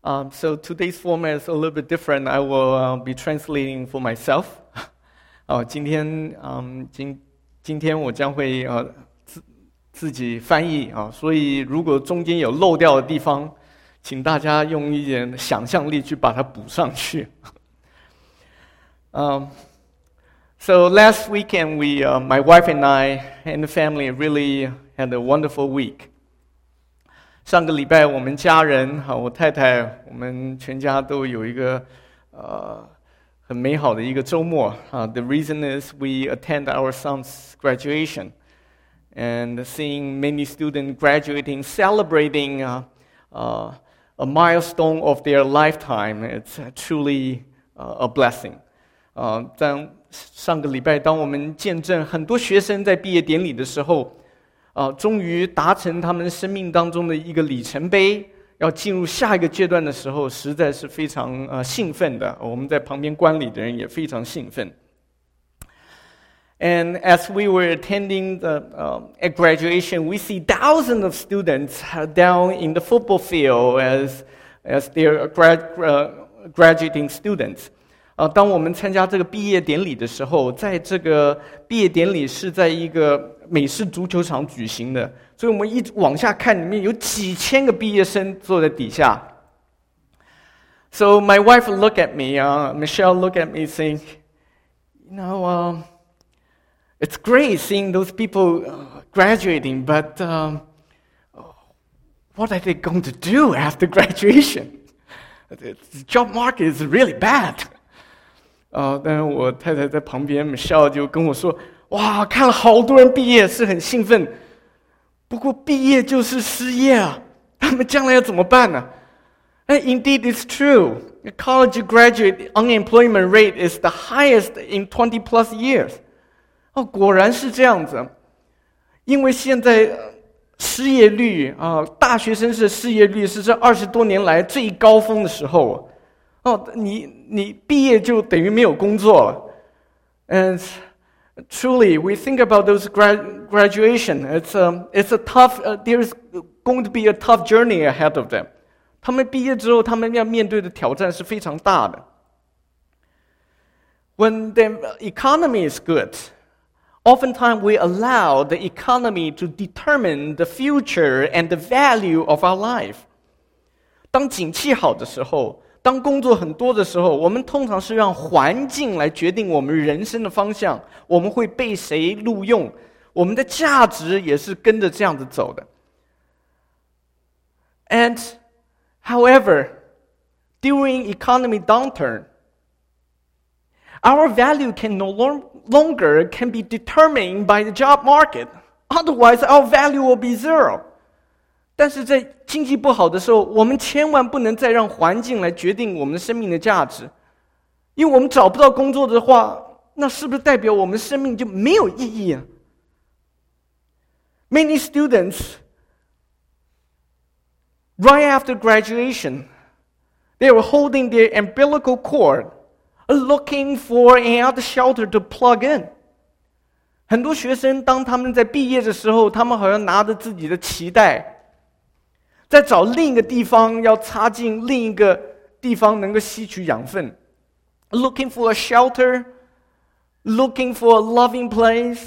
So today's format is a little bit different. I will be translating for myself. 今天我将会自己翻译所以如果中间有漏掉的地方，请大家用一点想象力去把它补上去。So last weekend, my wife and I and the family really had a wonderful week. 上个礼拜我们家人我太太我们全家都有一个很美好的一个周末The reason is we attend our son's graduation and seeing many students graduating, celebrating a milestone of their lifetime. It's truly a blessing. 在上个礼拜，当我们见证很多学生在毕业典礼的时候，终于达成他们生命当中的一个里程碑，要进入下一个阶段的时候，实在是非常兴奋的。我们在旁边观礼的人也非常兴奮。And as we were attending at graduation, we see thousands of students down in the football field as they're graduating students. 当我们参加这个毕业典礼的时候，在这个毕业典礼是在一个美式足球场举行的，所以我们一直往下看，里面有几千个毕业生坐在底下。So my wife looked at me, Michelle looked at me saying, it's great seeing those people graduating, but what are they going to do after graduation? The job market is really bad. 但是我太太在旁边 Michelle 就跟我说，哇，看了好多人毕业是很兴奋，不过毕业就是失业啊，他们将来要怎么办呢？And indeed, it's true. The college graduate unemployment rate is the highest in 20 plus years. 果然是这样子，因为现在失业率大学生的失业率是这20多年来最高峰的时候。你毕业就等于没有工作了。And truly, we think about those graduation. It's a tough. There's going to be a tough journey ahead of them. 他们毕业之后，他们要面对的挑战是非常大的。When the economy is good, oftentimes we allow the economy to determine the future and the value of our life. 当景气好的时候，当工作很多的时候，我们通常是让环境来决定我们人生的方向，我们会被谁录用，我们的价值也是跟着这样子走的。And however, during economic downturn, our value can no longer be determined by the job market. Otherwise, our value will be zero. 但是在经济不好的时候，我们千万不能再让环境来决定我们生命的价值，因为我们找不到工作的话，那是不是代表我们生命就没有意义啊？ Many students, right after graduation, they were holding their umbilical cord, looking for another shelter to plug in. 很多学生当他们在毕业的时候，他们好像拿着自己的脐带，在找另一个地方要插进另一个地方能够吸取养分 Looking for a shelter, looking for a loving place.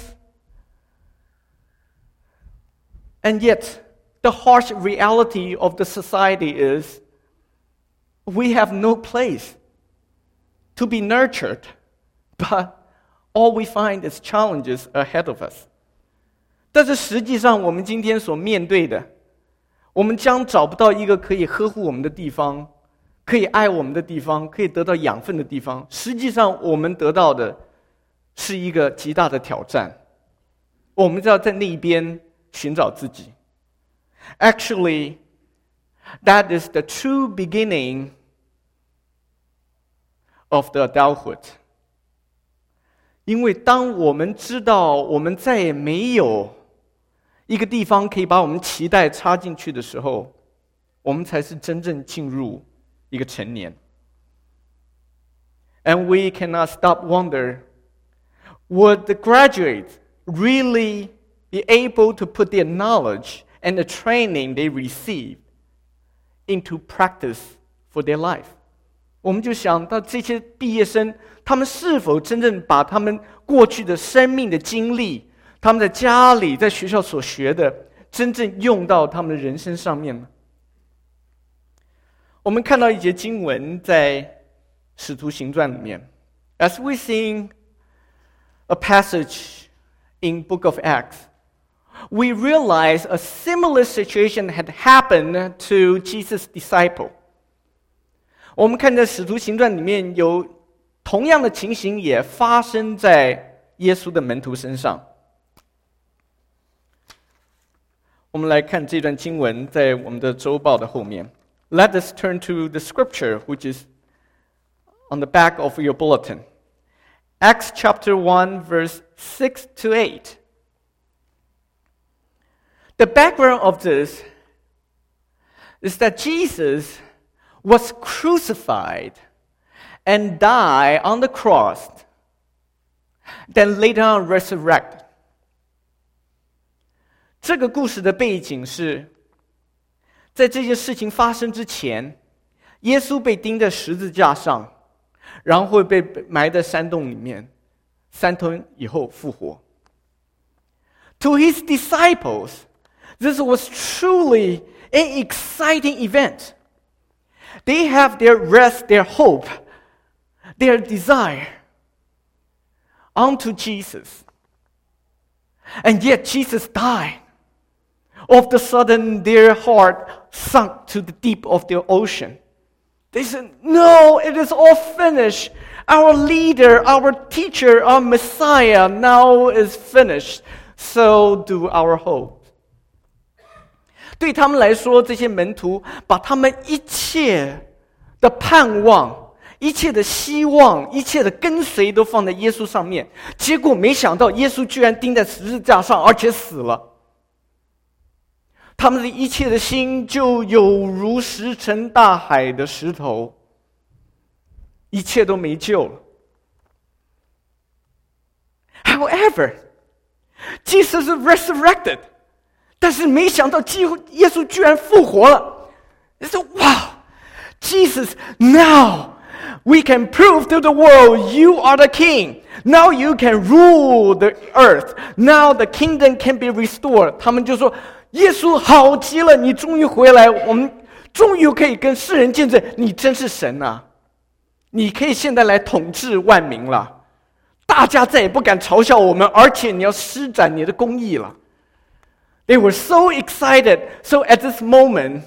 And yet, the harsh reality of the society is we have no place to be nurtured, but all we find is challenges ahead of us. 但是实际上我们今天所面对的，我们将找不到一个可以呵护我们的地方，可以爱我们的地方，可以得到养分的地方。实际上我们得到的是一个极大的挑战，我们要在那一边寻找自己。Actually, that is the true beginning of the adulthood. 因为当我们知道我们再也没有一个地方可以把我们脐带插进去的时候，我们才是真正进入一个成年。And we cannot stop wonder, would the graduates really be able to put their knowledge and the training they received into practice for their life。我们就想到这些毕业生，他们是否真正把他们过去的生命的经历，他们在家里、在学校所学的，真正用到他们的人生上面呢？我们看到一节经文在《使徒行传》里面 ，As we sing a passage in Book of Acts, we realize a similar situation had happened to Jesus' disciple. 我们看在《使徒行传》里面有同样的情形也发生在耶稣的门徒身上。我们来看这段经文，在我们的周报的后面。Let us turn to the scripture, which is on the back of your bulletin. Acts chapter 1, verse 6 to 8. The background of this is that Jesus was crucified and died on the cross, then later on resurrected. 这个故事的背景是，在这件事情发生之前，耶稣被钉在十字架上，然后会被埋在山洞里面，3天以后复活。To his disciples, this was truly an exciting event. They have their rest, their hope, their desire onto Jesus. And yet Jesus died. All of a sudden, their heart sunk to the deep of the ocean. They said, "No, it is all finished. Our leader, our teacher, our Messiah now is finished. So do our hope." 对他们来说，这些门徒把他们一切的盼望、一切的希望、一切的跟随都放在耶稣上面，结果没想到耶稣居然钉在十字架上，而且死了。他们的一切的心就有如石沉大海的石头，一切都没救了。However, Jesus is resurrected. 但是没想到耶稣居然复活了。They said, "Wow, Jesus, now we can prove to the world you are the king. Now you can rule the earth. Now the kingdom can be restored." 他们就说，耶稣好极了，你终于回来，我们终于可以跟世人见证，你真是神啊！你可以现在来统治万民了，大家再也不敢嘲笑我们，而且你要施展你的公义了。They were so excited. So at this moment,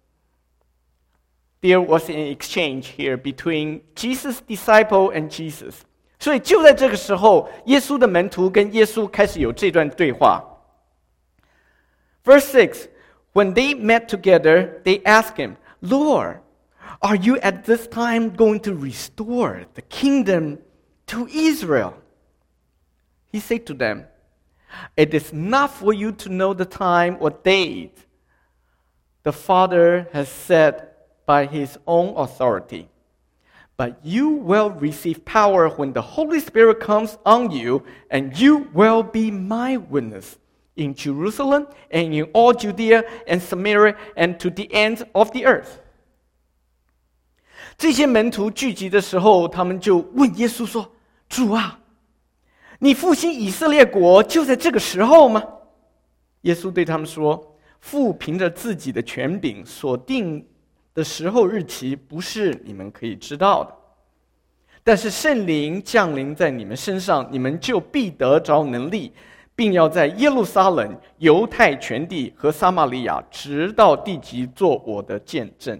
there was an exchange here between Jesus' disciple and Jesus. 所以就在这个时候，耶稣的门徒跟耶稣开始有这段对话。Verse 6, when they met together, they asked him, "Lord, are you at this time going to restore the kingdom to Israel?" He said to them, "It is not for you to know the time or date the Father has set by his own authority. But you will receive power when the Holy Spirit comes on you, and you will be my witness in Jerusalem and in all Judea and Samaria and to the ends of the earth." 这些门徒聚集的时候，他们就问耶稣说：“主啊，你复兴以色列国就在这个时候吗？”耶稣对他们说：“父凭着自己的权柄所定的时候日期，不是你们可以知道的。但是圣灵降临在你们身上，你们就必得着能力，并要在耶路撒冷、犹太全地和撒玛利亚，直到地极，做我的见证。”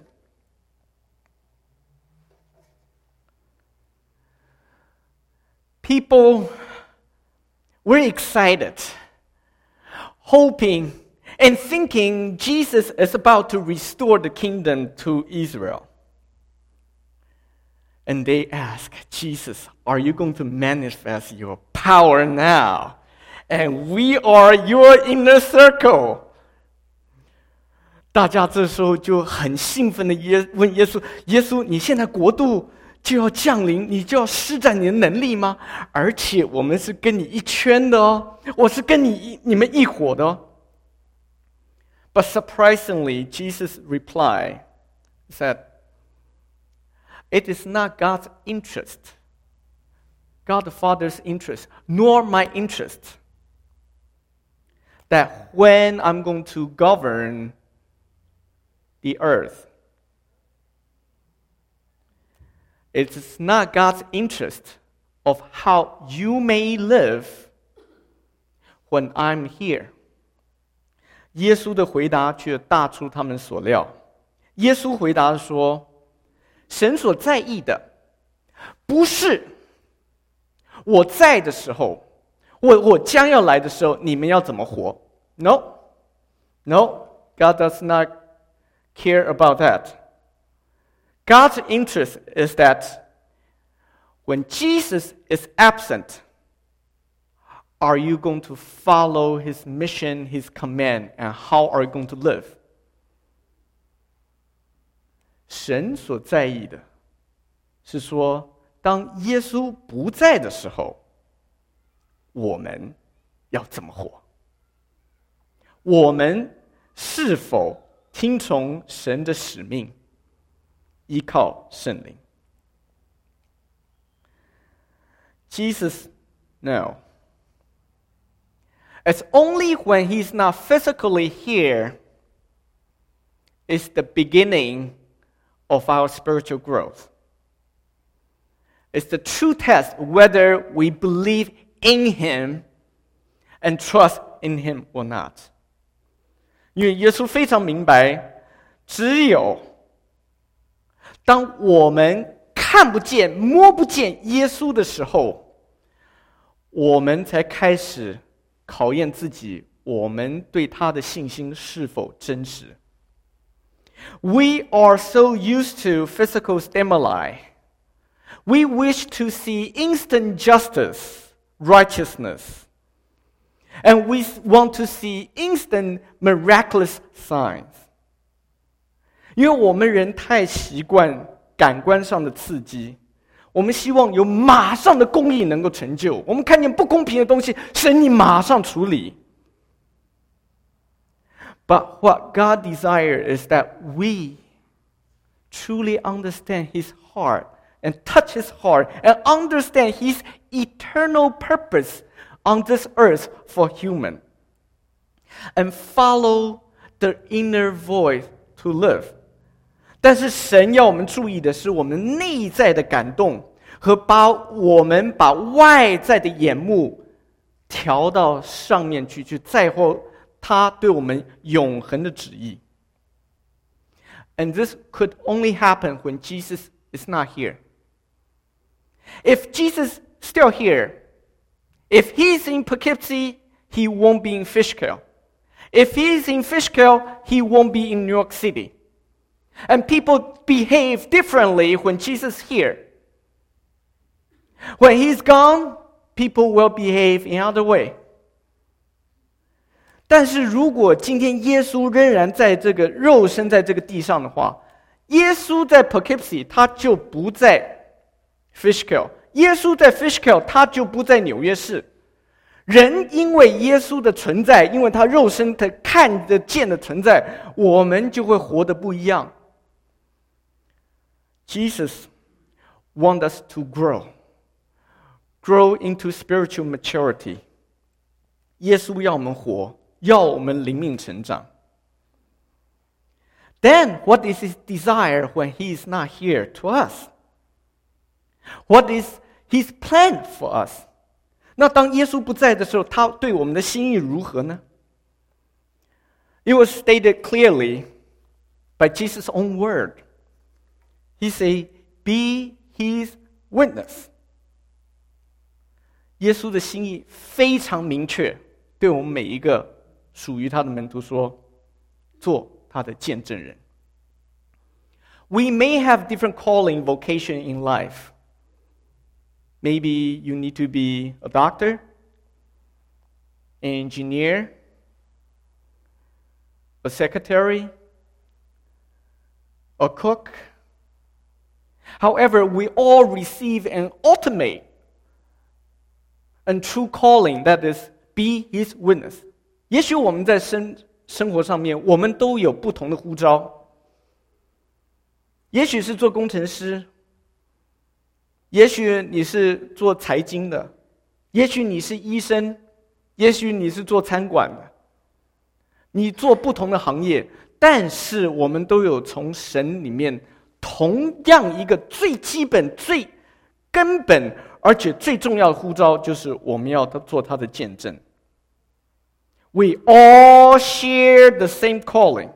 People were excited, hoping and thinking Jesus is about to restore the kingdom to Israel. And they ask, "Jesus, are you going to manifest your power now? And we are your inner circle." 大家这时候就很兴奋的问耶稣：“耶稣，你现在国度就要降临，你就要施展你的能力吗？而且我们是跟你一圈的哦，我是跟你们一伙的哦。” But surprisingly, Jesus replied, said, It is not God's interest, God the Father's interest, nor my interest, that when I'm going to govern the earth, it is not God's interest of how you may live when I'm here. 耶稣的回答却大出他们所料。耶稣回答说，神所在意的不是我在的时候，我将要来的时候，你们要怎么活？ No, God does not care about that. God's interest is that when Jesus is absent, are you going to follow his mission, his command, and how are you going to live? 神所在意的是说，当耶稣不在的时候，我们要怎么活？我们是否听从神的使命，依靠圣灵？ Jesus, no. It's only when he's not physically here is the beginning of our spiritual growth. It's the true test whether we believe in him and trust in him or not. 因为耶稣非常明白，只有当我们看不见、摸不见耶稣的时候，我们才开始考验自己，我们对他的信心是否真实。We are so used to physical stimuli. We wish to see instant justice, righteousness. And we want to see instant miraculous signs. 因为我们人太习惯感官上的刺激，我们希望有马上的公义能够成就。我们看见不公平的东西，神你马上处理。But what God desires is that we truly understand his heart and touch his heart and understand his eternal purpose on this earth for human and follow the inner voice to live. 但是神要我们注意的是我们内在的感动和我们把外在的眼目调到上面去在乎他对我们永恒的旨意。And this could only happen when Jesus is not here. If Jesus is still here, if he's in Poughkeepsie, he won't be in Fishkill. If he's in Fishkill, he won't be in New York City. And people behave differently when Jesus is here. When he's gone, people will behave in other way. 但是如果今天耶稣仍然在这个肉身在这个地上的话，耶稣在 Poughkeepsie 他就不在 Fishkill， 耶稣在 Fishkill 他就不在纽约市。人因为耶稣的存在，因为他肉身的看得见的存在，我们就会活得不一样。Jesus wants us to grow into spiritual maturity. 耶稣要我们活，要我们灵命成长。Then, what is his desire when he is not here to us? What is his plan for us? 那当耶稣不在的时候，他对我们的心意如何呢？ It was stated clearly by Jesus' own word. He said, "Be his witness." 耶稣的心意非常明确，对我们每一个属于他的门徒说，做他的见证人。We may have different calling, vocation in life. Maybe you need to be a doctor, an engineer, a secretary, a cook. However, we all receive an ultimate and true calling, that is, be his witness. 也许我们在生活上面，我们都有不同的呼召。也许是做工程师， 也许你是做财经的，也许你是医生，也许你是做餐馆的，你做不同的行业，但是我们都有从神里面同样一个最基本、最根本而且最重要的呼召，就是我们要做他的见证。We all share the same calling.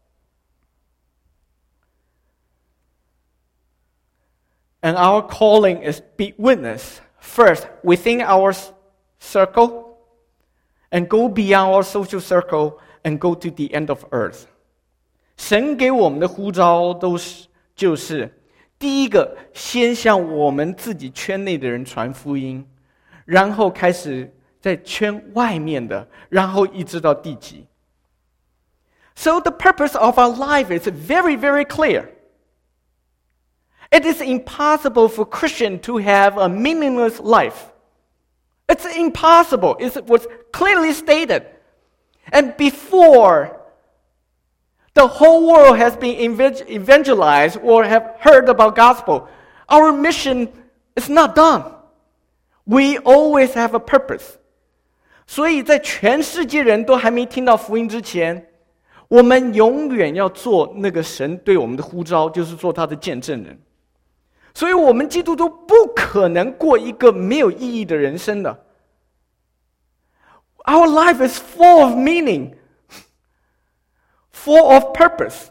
And our calling is be witness, first, within our circle, and go beyond our social circle, and go to the end of earth. 神给我们的呼召就是第一个，先向我们自己圈内的人传福音，然后开始在圈外面的，然后一直到地极。So the purpose of our life is very, very clear. It is impossible for Christians to have a meaningless life. It's impossible. It was clearly stated. And before the whole world has been evangelized or have heard about gospel, our mission is not done. We always have a purpose. 所以在全世界人都还没听到福音之前，我们永远要做那个神对我们的呼召，就是做他的见证人。所以我们基督徒不可能过一个没有意义的人生的。Our life is full of meaning, full of purpose.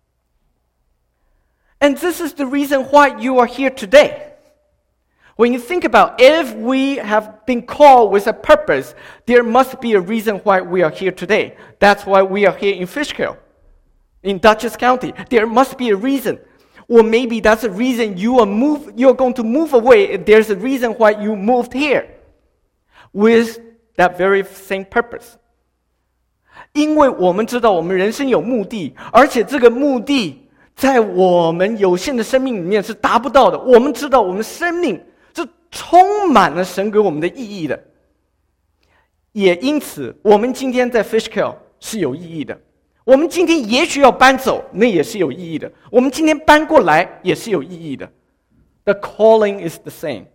And this is the reason why you are here today. When you think about if we have been called with a purpose, there must be a reason why we are here today. That's why we are here in Fishkill, in Dutchess County. There must be a reason. Or maybe that's the reason you're going to move away. There's a reason why you moved here with that very same purpose. 因为我们知道我们人生有目的，而且这个目的在我们有限的生命里面是达不到的。我们知道我们生命是充满了神给我们的意义的，也因此我们今天在 Fishkill 是有意义的。我们今天也许要搬走，那也是有意义的。我们今天搬过来也是有意义的。The calling is the same.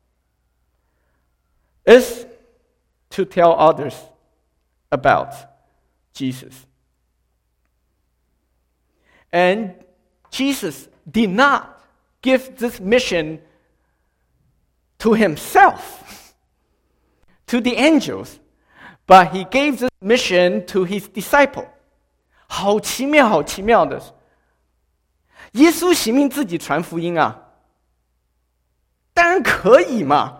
It's to tell others about Jesus. And Jesus did not give this mission to himself, to the angels, but he gave this mission to his disciple. 好奇妙，好奇妙的！耶稣行命自己传福音啊，当然可以嘛。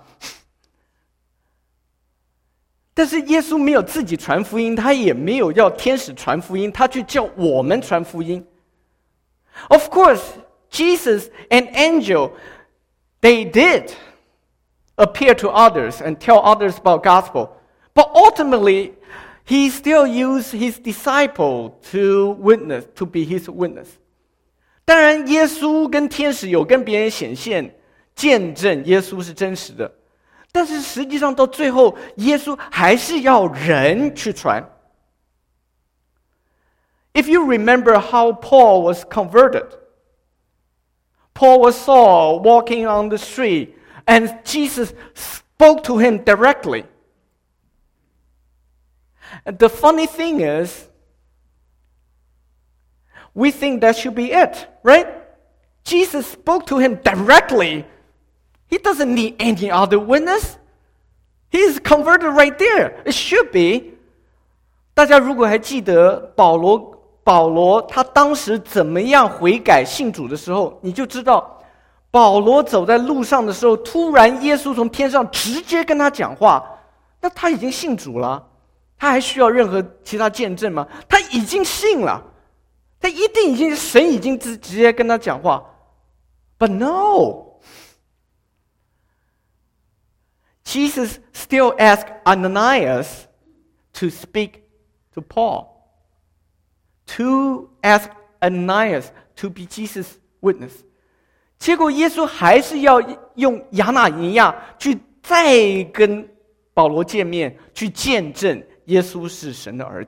但是耶稣没有自己传福音，他也没有要天使传福音，他去叫我们传福音。Of course, Jesus and angel, they did appear to others and tell others about gospel, but ultimately, he still used his disciple to witness, to be his witness. 当然，耶稣跟天使有跟别人显现，见证耶稣是真实的。但是实际上到最后，耶稣还是要人去传。If you remember how Paul was converted, Paul was Saul walking on the street, and Jesus spoke to him directly. And the funny thing is, we think that should be it, right? Jesus spoke to him directly. He doesn't need any other witness. He's converted right there. It should be. 大家如果还记得保罗他当时怎么样悔改信主的时候，你就知道保罗走在路上的时候，突然耶稣从天上直接跟他讲话，那他已经信主了。他还需要任何其他见证吗？他已经信了，他一定已经神已经直接跟他讲话。But no, Jesus still asked Ananias to speak to Paul, to ask Ananias to be Jesus' witness. 结果耶稣还是要用亚拿尼亚去再跟保罗见面，去见证耶稣是神的儿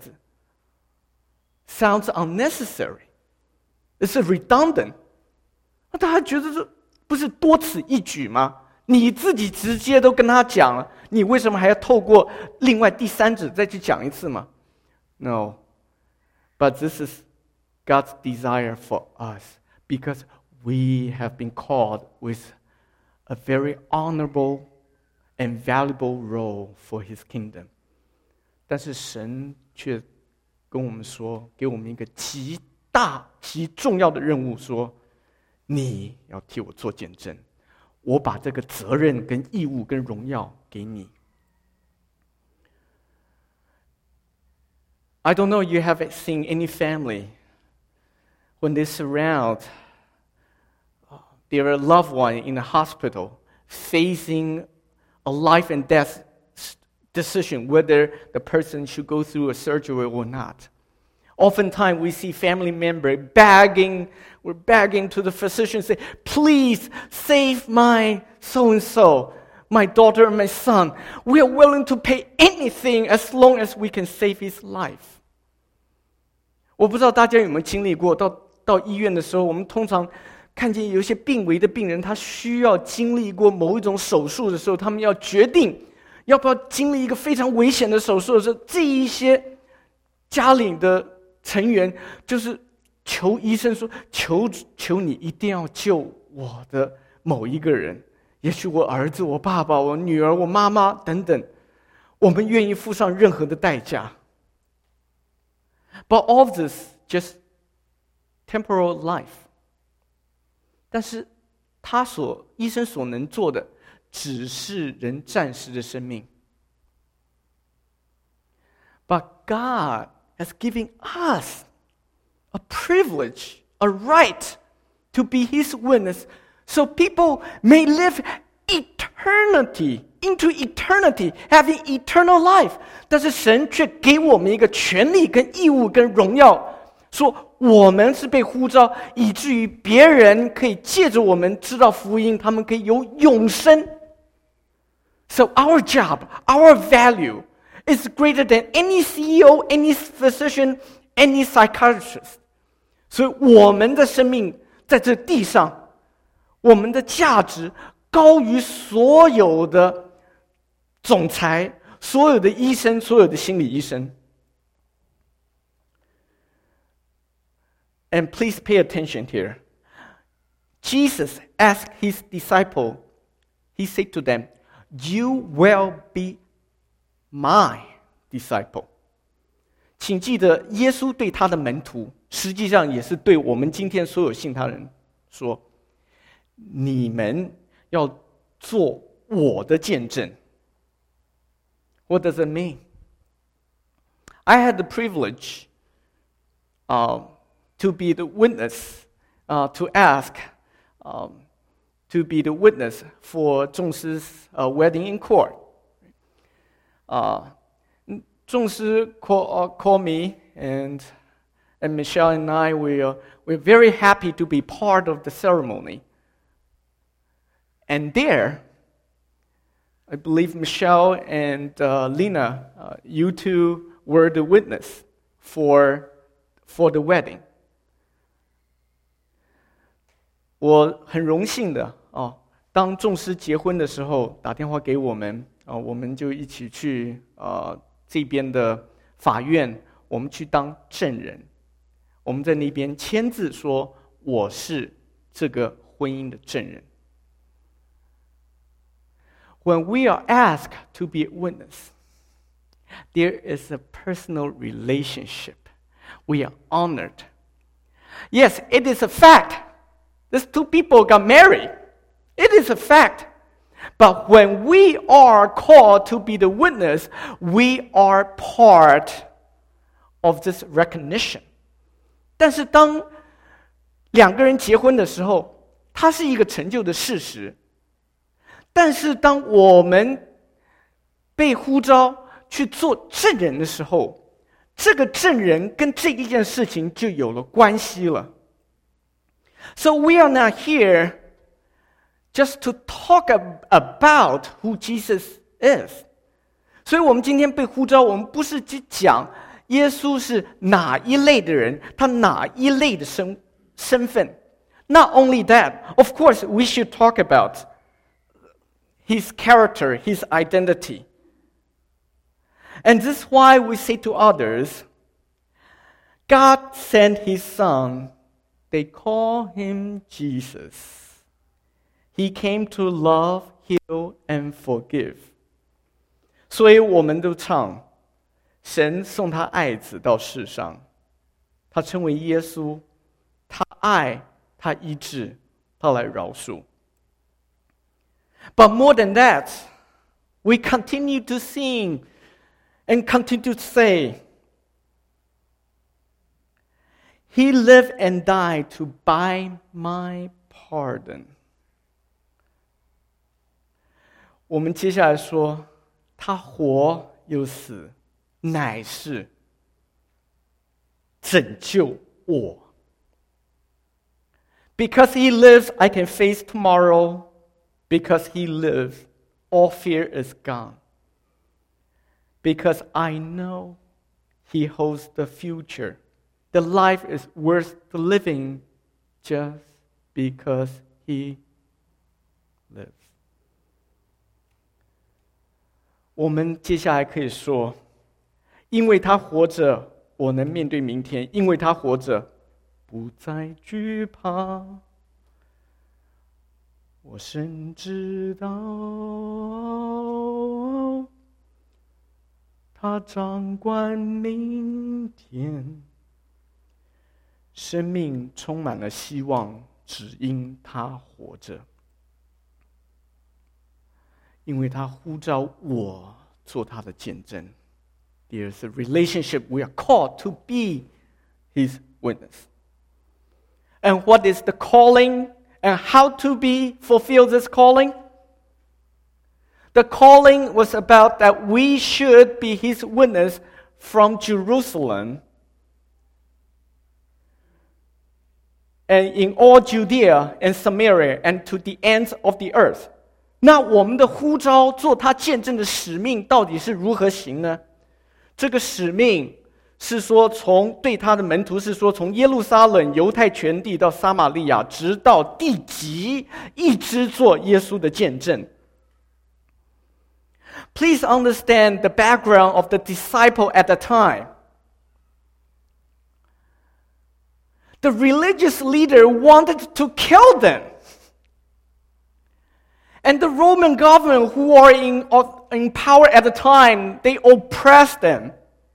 子。Sounds unnecessary. It's redundant. 他还觉得不是多此一举吗？你自己直接都跟他讲了，你为什么还要透过另外第三者再去讲一次吗？ No, but this is God's desire for us because we have been called with a very honorable and valuable role for His kingdom. 但是神却跟我们说，给我们一个极大极重要的任务，说你要替我做见证，我把这个责任跟义务跟荣耀给你。I don't know you have seen any family when they surround their loved one in a hospital facing a life and death decision whether the person should go through a surgery or not. Oftentimes we see family members we're begging to the physician, say, please save my so-and-so, my daughter and my son. We are willing to pay anything as long as we can save his life. 我不知道大家有没有经历过，到医院的时候，我们通常看见有一些病危的病人，他需要经历过某一种手术的时候，他们要决定要不要经历一个非常危险的手术的时候，这一些家里的成员就是求医生说，求你一定要救我的某一个人，也许我儿子、我爸爸、我女儿、我妈妈等等，我们愿意付上任何的代价。But all of this just temporal life. 但是医生所能做的只是人暂时的生命。But God has given us a privilege, a right to be His witness, so people may live into eternity, having eternal life. 但是神却给我们一个权利跟义务跟荣耀，说我们是被呼召，以至于别人可以借着我们知道福音，他们可以有永生。So our job, our value is greater than any CEO, any physician, any psychiatrist. 所以我们的生命在这地上，我们的价值高于所有的总裁、所有的医生、所有的心理医生。And please pay attention here. Jesus asked his disciple, he said to them, "You will be my disciple." 请记得，耶稣对他的门徒，实际上也是对我们今天所有信他人说：你们要做我的见证。What does it mean? I had the privilege to be the witness, to ask to be the witness for 仲师 wedding in court. 仲师 called me, and Michelle and I, we're very happy to be part of the ceremony. And there, I believe Michelle and Lena, you two were the witness for the wedding. 我很荣幸的当仲师结婚的时候打电话给我们我们就一起去这边的法院，我们去当证人，我们在那边签字说我是这个婚姻的证人。When we are asked to be a witness, there is a personal relationship. We are honored. Yes, it is a fact. These two people got married. It is a fact. But when we are called to be the witness, we are part of this recognition. 但是当两个人结婚的时候，它是一个成就的事实。但是当我们被呼召去做证人的时候，这个证人跟这一件事情就有了关系了。So we are not here just to talk about who Jesus is. 所以我们今天被呼召，我们不是去讲耶稣是哪一类的人，他哪一类的身份。 Not only that, of course, we should talk about his character, his identity. And this is why we say to others, God sent his son. They call him Jesus. He came to love, heal, and forgive. 所以我们都唱，神送他爱子到世上，他称为耶稣，他爱，他医治，他来饶恕。But more than that, we continue to sing and continue to say, He lived and died to buy my pardon. 我们接下来说，他活又死，乃是拯救我。Because he lives, I can face tomorrow. Because he lives, all fear is gone. Because I know he holds the future. The life is worth the living just because he lives. 我们接下来可以说，因为他活着，我能面对明天；因为他活着，不再惧怕。我深知道，他掌管明天。生命充满了希望，只因他活着。因为他呼召我做他的见证。There's a relationship we are called to be his witness. And what is the calling? And how to fulfill this calling? The calling was about that we should be his witness from Jerusalem and in all Judea and Samaria and to the ends of the earth. 那我们的呼召做他见证的使命到底是如何行呢？这个使命是说对他的门徒是说从耶路撒冷、犹太全地到撒玛利亚，直到地极，一直做耶稣的见证。Please understand the background of the disciple at the time. The religious leader wanted to kill them. And the Roman government who are in power at the time, they oppressed them.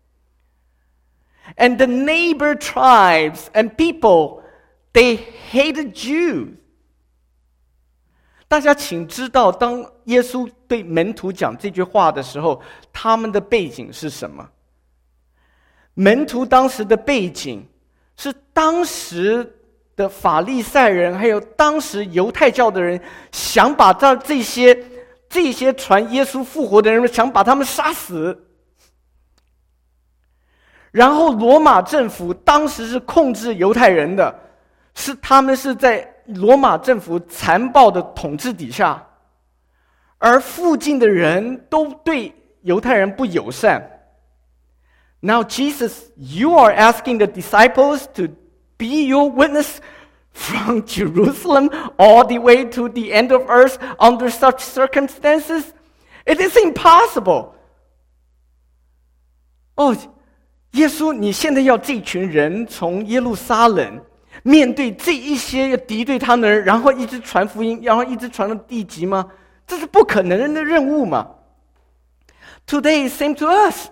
And the neighbor tribes and people, they hated Jews. 大家请知道，当耶稣对门徒讲这句话的时候，他们的背景是什么？门徒当时的背景是当时的法利赛人，还有当时犹太教的人，想把这些传耶稣复活的人，想把他们杀死。然后罗马政府当时是控制犹太人的，他们是在罗马政府残暴的统治底下，而附近的人都对犹太人不友善。Now Jesus, you are asking the disciples to be your witness from Jerusalem all the way to the end of earth under such circumstances? It is impossible. 耶稣，你现在要这群人从耶路撒冷面对这一些敌对他们的人，然后一直传福音，然后一直传到地极吗？这是不可能的任务嘛。Today, same to us.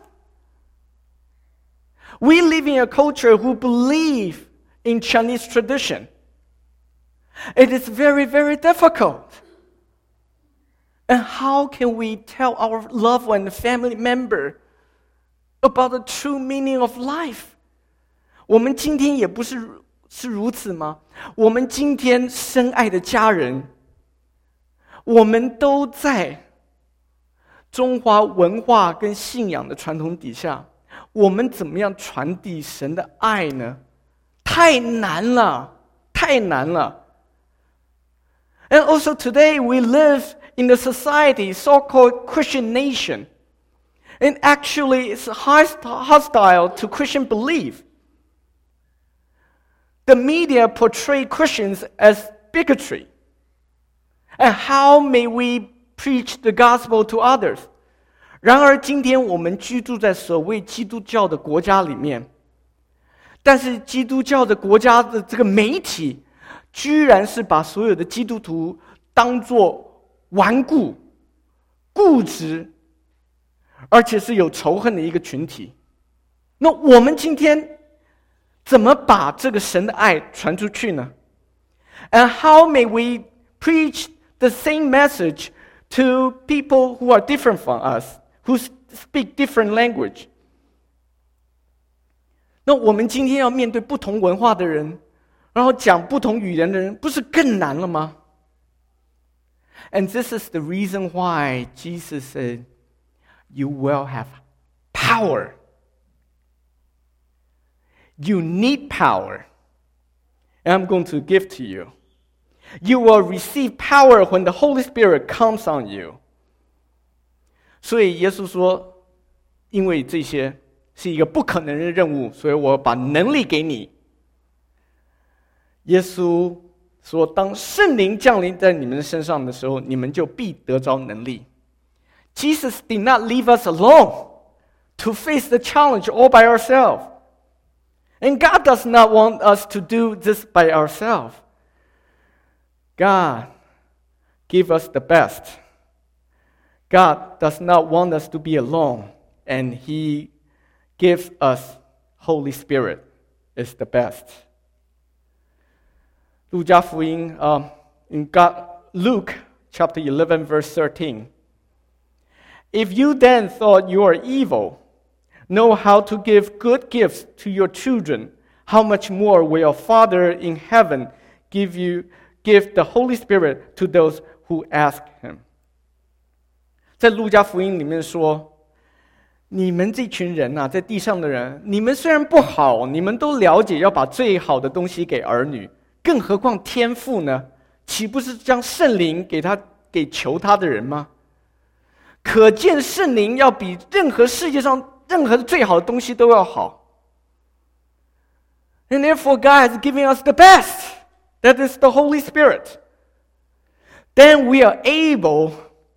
We live in a culture who believe in Chinese tradition. It is very, very difficult. And how can we tell our loved one, family member, about the true meaning of life? 我们今天也不是如此吗？我们今天深爱的家人，我们都在中华文化跟信仰的传统底下，我们怎么样传递神的爱呢？太难了，太难了。And also today we live in a society, so-called Christian nation. And actually, it's hostile to Christian belief. the media portray Christians as bigotry. And how may we preach the gospel to others? 然而今天我们居住在所谓基督教的国家里面，但是基督教的国家的这个媒体居然是把所有的基督徒当作顽固、固执，而且是有仇恨的一个群体。那我们今天怎么把这个神的爱传出去呢？ And how may we preach the same message to people who are different from us, who speak different language? 那我们今天要面对不同文化的人，然后讲不同语言的人，不是更难了吗？ And this is the reason why Jesus said, "You will have power." You need power, and I'm going to give to you. You will receive power when the Holy Spirit comes on you. 所以耶稣说，因为这些是一个不可能的任务，所以我把能力给你。耶稣说，当圣灵降临在你们身上的时候，你们就必得着能力。Jesus did not leave us alone to face the challenge all by ourselves. And God does not want us to do this by ourselves. God gives us the best. God does not want us to be alone. And He gives us Holy Spirit is the best. 路加福音 in Luke chapter 11 verse 13. If you then thought you are evil,know how to give good gifts to your children, how much more will your Father in heaven give the Holy Spirit to those who ask him? 在路加福音里面说，你们这群人啊，在地上的人，你们虽然不好，你们都了解要把最好的东西给儿女，更何况天父呢？岂不是将圣灵给求他的人吗？可见圣灵要比任何世界上任何最好的东西都要好。And therefore God is giving us the best. That is the Holy Spirit. Then we are able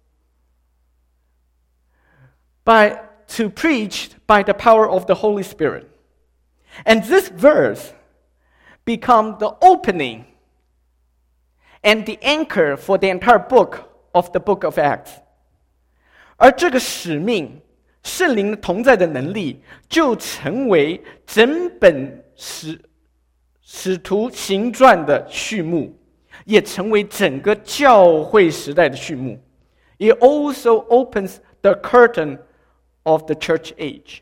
to preach by the power of the Holy Spirit. And this verse becomes the opening and the anchor for the entire book of the book of Acts. 而这个使命圣灵同在的能力就成为整本使徒行传的序幕，也成为整个教会时代的序幕。It also opens the curtain of the church age.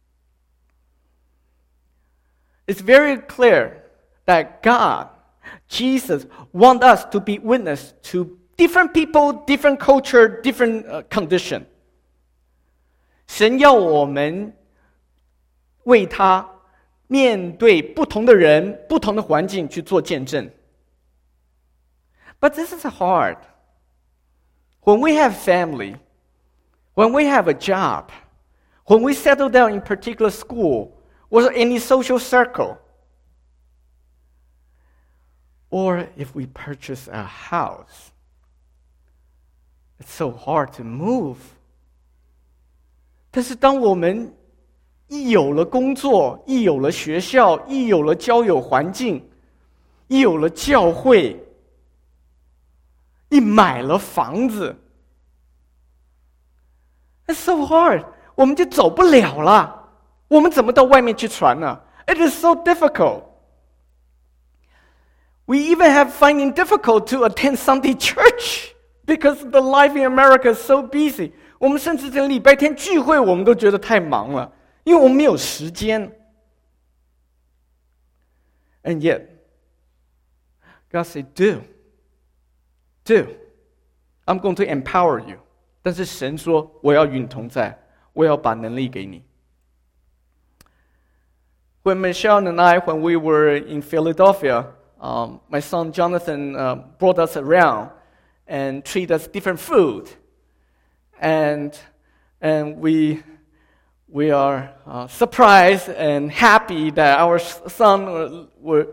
It's very clear that God, Jesus, wants us to be witness to different people, different culture, different condition. 神要我们为他面对不同的人、不同的环境去做见证。But this is hard. When we have family, when we have a job, when we settle down in particular school or any social circle, or if we purchase a house, it's so hard to move. 但是当我们一有了工作，一有了学校，一有了交友环境，一有了教会，一买了房子， It's so hard. 我们就走不了了。我们怎么到外面去传呢？ It is so difficult. We even have finding difficult to attend Sunday church because the life in America is so busy. 我们甚至在礼拜天聚会，我们都觉得太忙了，因为我们没有时间。And yet, God said, "Do. I'm going to empower you." 但是神说，我要与你同在，我要把能力给你。When Michelle and I, when we were in Philadelphia, my son Jonathan brought us around and treated us different food. And we are surprised and happy that our son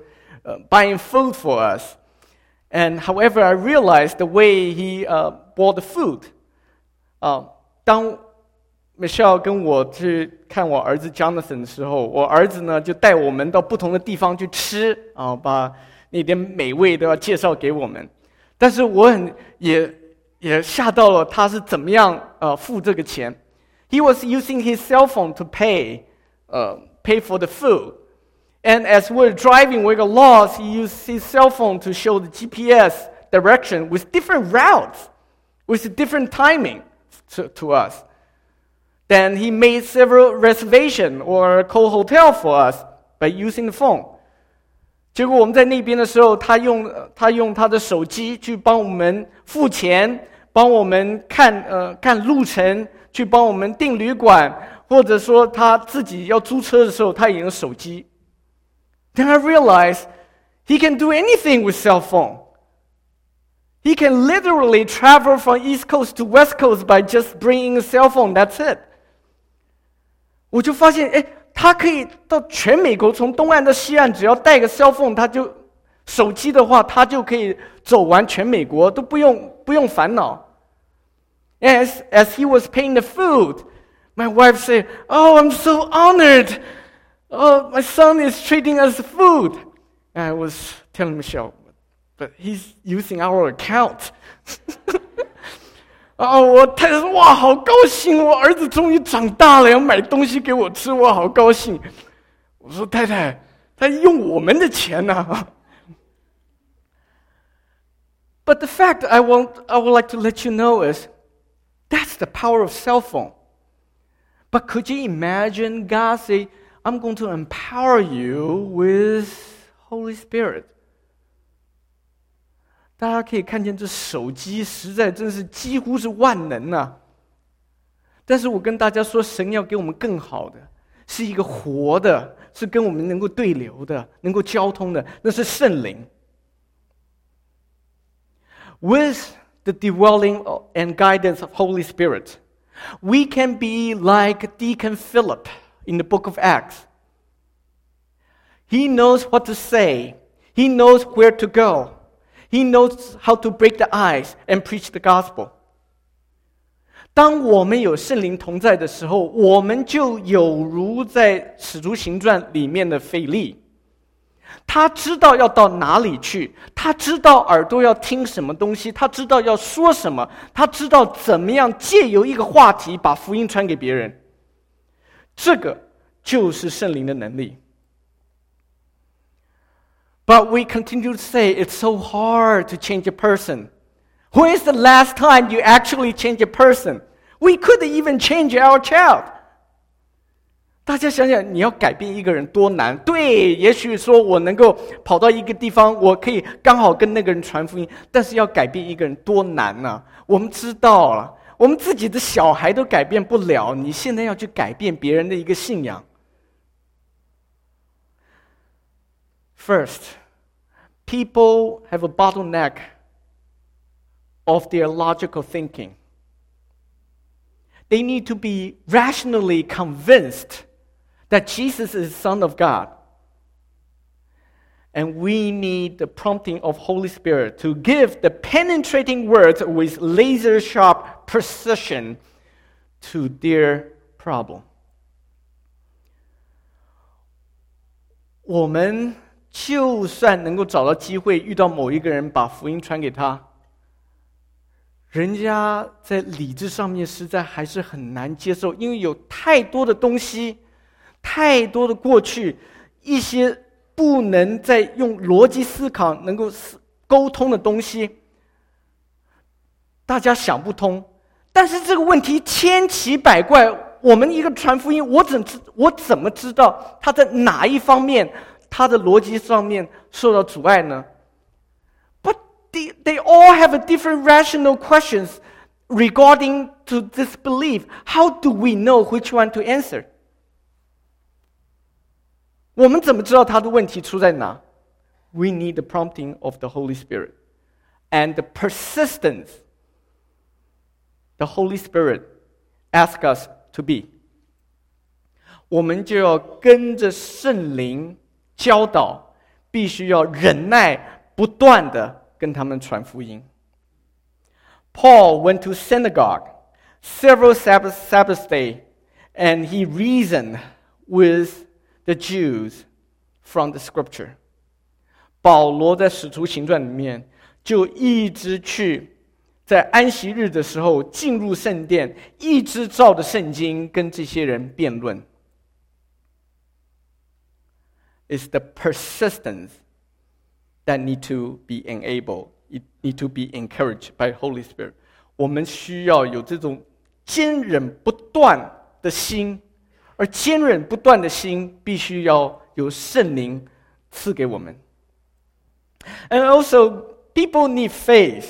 buying food for us. And however, I realized the way he bought the food. 当 Michelle 跟我去看我儿子 Jonathan 的时候，我儿子呢就带我们到不同的地方去吃把那点美味都要介绍给我们。但是我也吓到了，他是怎么样付这个钱。He was using his cell phone to pay for the food. And as we're driving, we got lost, he used his cell phone to show the GPS direction with different routes, with different timing to us. Then he made several reservations or called hotel for us by using the phone. 结果我们在那边的时候，他用他的手机去帮我们付钱，帮我们看路程，去帮我们订旅馆，或者说他自己要租车的时候，他也用手机。Then I realized he can do anything with cell phone. He can literally travel from East Coast to West Coast by just bringing a cell phone. That's it. 我就发现，他可以到全美国，从东岸到西岸，只要带个 cell phone， 手机的话，他就可以走完全美国，都不用烦恼。As he was paying the food, my wife said, "Oh, I'm so honored. Oh, my son is treating us food." And I was telling Michelle, but he's using our account. 我太太说：“哇，好高兴！我儿子终于长大了，要买东西给我吃，我好高兴。”我说：“太太，他用我们的钱呢。” But the fact I would like to let you know is, that's the power of cell phone. But could you imagine God say, "I'm going to empower you with Holy Spirit"？ 大家可以看见，这手机实在真是几乎是万能啊！但是我跟大家说，神要给我们更好的，是一个活的，是跟我们能够对流的，能够交通的，那是圣灵。With the dwelling and guidance of Holy Spirit, we can be like Deacon Philip in the book of Acts. He knows what to say. He knows where to go. He knows how to break the ice and preach the gospel. 当我们有圣灵同在的时候，我们就有如在使徒行传里面的腓利，他知道要到哪里去，他知道耳朵要听什么东西，他知道要说什么，他知道怎么样借由一个话题把福音传给别人。这个就是圣灵的能力。But we continue to say it's so hard to change a person. When is the last time you actually change a person? We couldn't even change our child. 大家想想，你要改变一个人多难？对，也许说我能够跑到一个地方，我可以刚好跟那个人传福音，但是要改变一个人多难呢？我们知道了，我们自己的小孩都改变不了，你现在要去改变别人的一个信仰。First, people have a bottleneck of their logical thinking. They need to be rationally convinced that Jesus is the Son of God. And we need the prompting of Holy Spirit to give the penetrating words with laser-sharp precision to their problem. 我们就算能够找到机会遇到某一个人，把福音传给他，人家在理智上面实在还是很难接受，因为有太多的东西，太多的过去，一些不能再用逻辑思考能够沟通的东西，大家想不通。但是这个问题千奇百怪，我们一个传福音，我怎么知道他在哪一方面他的逻辑上面受到阻碍呢？ But they all have a different rational questions regarding to this belief. How do we know which one to answer? 我们怎么知道他的问题出在哪？ We need the prompting of the Holy Spirit and the persistence the Holy Spirit asks us to be. 我们就要跟着圣灵教导， 必须要忍耐，不断的跟他们传福音。Paul went to synagogue several Sabbath days, and he reasoned with the Jews from the scripture. 保罗在使徒行传里面就一直去在安息日的时候进入圣殿，一直照着圣经跟这些人辩论。It's the persistence that need to be enabled, need to be encouraged by Holy Spirit. 我们需要有这种坚忍不断的心，而坚忍不断的心必须要有圣灵赐给我们。And also, people need faith.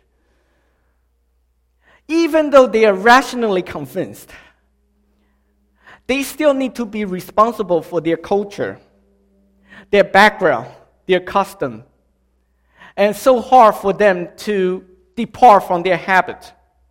Even though they are rationally convinced, they still need to be responsible for their culture, their background, their custom, and so hard for them to depart from their habit.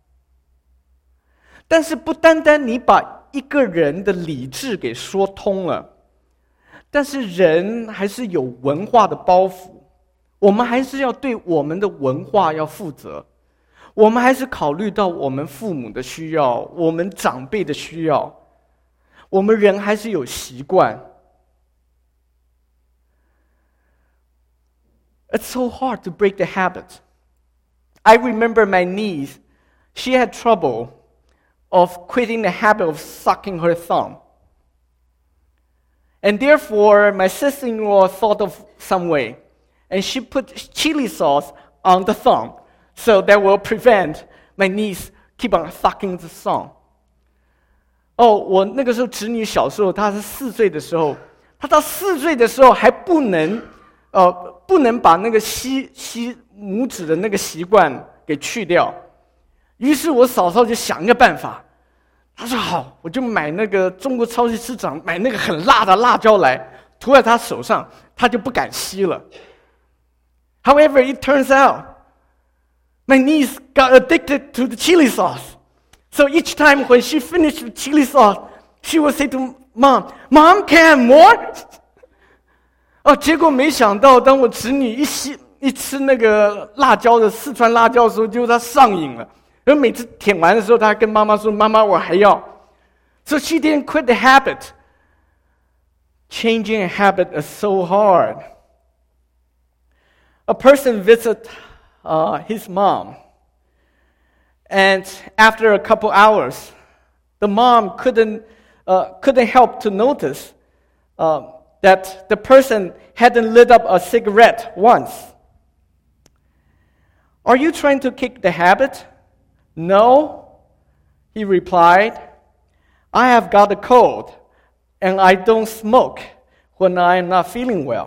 但是不单单你把一个人的理智给说通了，但是人还是有文化的包袱，我们还是要对我们的文化要负责，我们还是考虑到我们父母的需要，我们长辈的需要，我们人还是有习惯。It's so hard to break the habit. I remember my niece, she had trouble of quitting the habit of sucking her thumb. And therefore, my sister-in-law thought of some way, and she put chili sauce on the thumb, so that will prevent my niece keep on sucking the thumb. 我那个时候侄女小时候，她是4岁的时候，她到4岁的时候还不能把那个吸拇指的那个习惯给去掉。于是我嫂嫂就想一个办法，她说好，我就买那个中国超级市场买那个很辣的辣椒来涂在她手上，她就不敢吸了。However, it turns out my niece got addicted to the chili sauce. So each time when she finished the chili sauce, she would say to Mom, "Mom, can I have more?" 结果没想到，当我侄女一吃那个辣椒的四川辣椒的时候，就她上瘾了。而每次舔完的时候，她还跟妈妈说：“妈妈，我还要。” So she didn't quit the habit. Changing a habit is so hard. A person visits his mom, and after a couple hours, the mom couldn't help to notice that the person hadn't lit up a cigarette once. Are you trying to kick the habit? No, he replied. I have got a cold, and I don't smoke when I am not feeling well.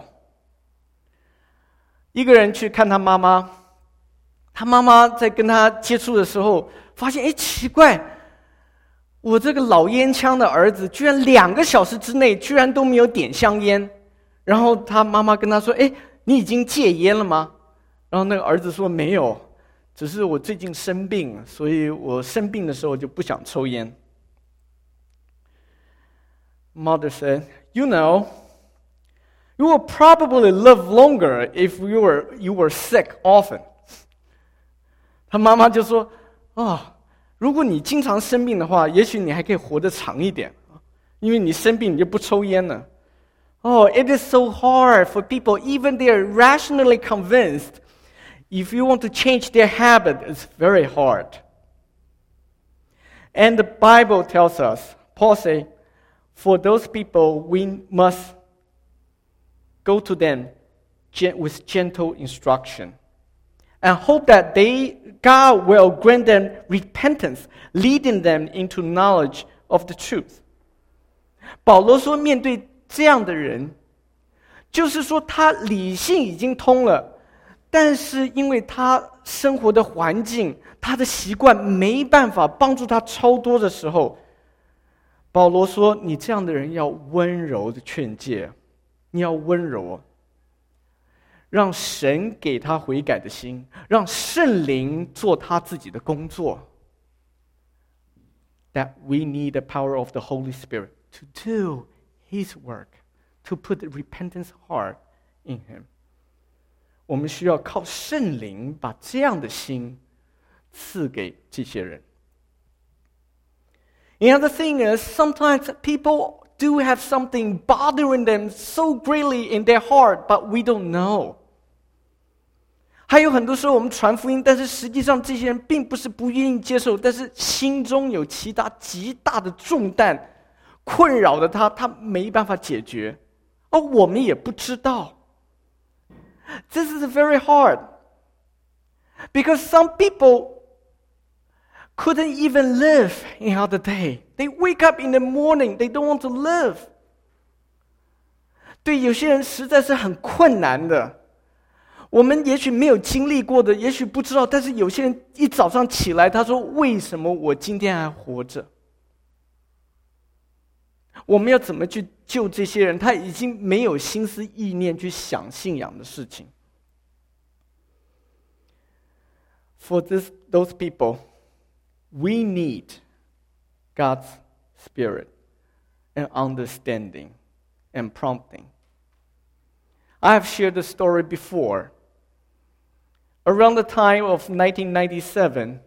一个人去看他妈妈，他妈妈在跟他接触的时候，发现奇怪，我这个老烟枪的儿子居然2个小时之内居然都没有点香烟。然后他妈妈跟他说：“你已经戒烟了吗？”然后那个儿子说：“没有，只是我最近生病，所以我生病的时候就不想抽烟。” Mother said, "You know, you will probably live longer if you were sick often." 他妈妈就说：“如果你经常生病的话，也许你还可以活得长一点，因为你生病你就不抽烟了。” It is so hard for people, even they are rationally convinced. If you want to change their habit, it's very hard. And the Bible tells us, Paul says, for those people, we must go to them with gentle instruction and hope that God will grant them repentance, leading them into knowledge of the truth. 保罗说，面对这样的人，就是说他理性已经通了，但是因为他生活的环境，他的习惯没办法帮助他超脱的时候，保罗说，你这样的人要温柔的劝诫，你要温柔，让神给他悔改的心，让圣灵做他自己的工作。That we need the power of the Holy Spirit to do His work, to put the repentance heart in Him。我们需要靠圣灵把这样的心赐给这些人。The other thing is, sometimes people do have something bothering them so greatly in their heart, but we don't know. 还有很多时候我们传福音，但是实际上这些人并不是不愿意接受，但是心中有其他极大的重担困扰着他没办法解决，而我们也不知道。This is very hard, because some people couldn't even live another day. They wake up in the morning, they don't want to live. 对有些人实在是很困难的。我们也许没有经历过的，也许不知道，但是有些人一早上起来，他说：“为什么我今天还活着？”我们要怎么去救这些人？他已经没有心思意念去想信仰的事情。For those people, we need God's Spirit and understanding and prompting. I have shared the story before. Around the time of 1997,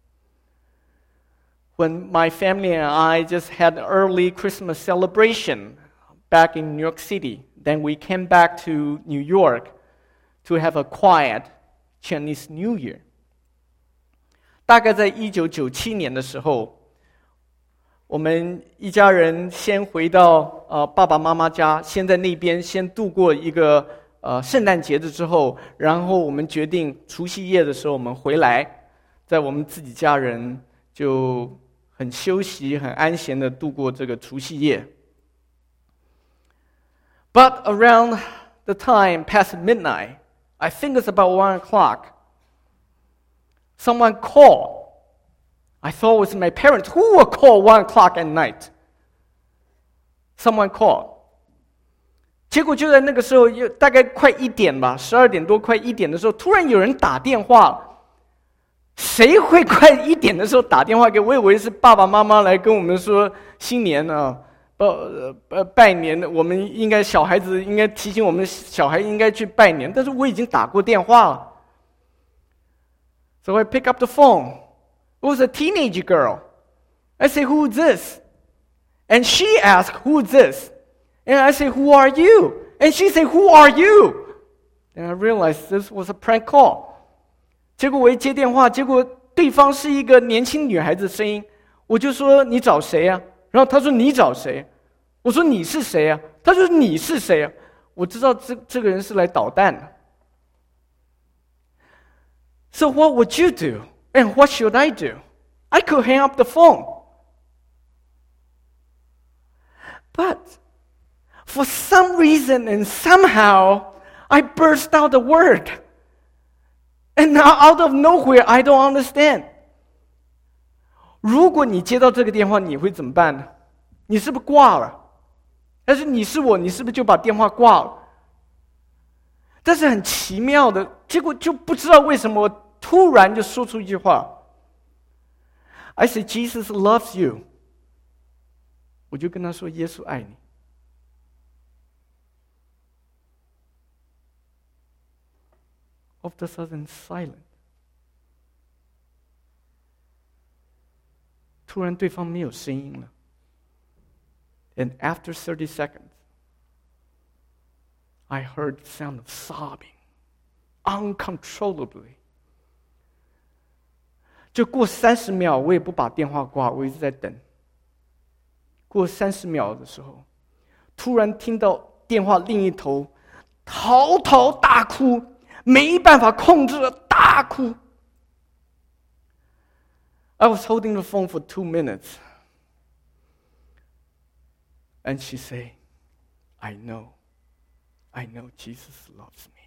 when my family and I just had an early Christmas celebration back in New York City, then we came back to New York to have a quiet Chinese New Year. 大概在1997年的时候，我们一家人先回到爸爸妈妈家，先在那边先度过一个圣诞节之后，然后我们决定除夕夜的时候我们回来，在我们自己家人就很休息、很安闲的度过这个除夕夜。But around the time past midnight, I think it's about 1 o'clock, someone called. I thought it was my parents. Who would call 1 o'clock at night? Someone called. 结果就在那个时候，大概快1点吧，12点多快1点的时候，突然有人打电话。谁会快1点的时候打电话给我？以为是爸爸妈妈来跟我们说新年啊，拜年。我们应该小孩子应该提醒我们小孩应该去拜年，但是我已经打过电话了。So I pick up the phone. It was a teenage girl. I say, "Who's this?" And she asked, "Who's this?" And I say, "Who are you?" And she said, "Who are you?" And I realized this was a prank call. 结果我一接电话，结果对方是一个年轻女孩子的声音，我就说：“你找谁啊？”然后她说：“你找谁？”我说：“你是谁啊？”她说：“你是谁啊？”我知道这个人是来捣蛋的。So what would you do? And what should I do? I could hang up the phone. But for some reason and somehow, I burst out the word. And now out of nowhere, I don't understand. 如果你接到这个电话，你会怎么办呢？你是不是挂了？但是你是我，你是不是就把电话挂了？但是很奇妙的，结果就不知道为什么我突然就说出一句话。I say, Jesus loves you. 我就跟他说，耶稣爱你。Of the sudden, silent. 突然对方没有声音了。And after 30 seconds, I heard the sound of sobbing, uncontrollably. 就过30秒，我也不把电话挂，我一直在等。过30秒的时候，突然听到电话另一头嚎啕大哭，没办法控制了，大哭。I was holding the phone for 2 minutes. And she said, I know Jesus loves me.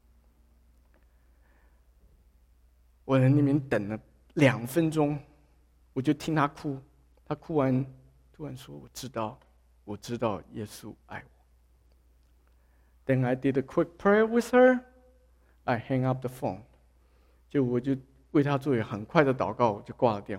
我在那边等了2分钟，我就听她哭，她哭完突然说，我知道耶稣爱我。Then I did a quick prayer with her. I hang up the phone. 我就为她做一个很快的祷告，我就挂了电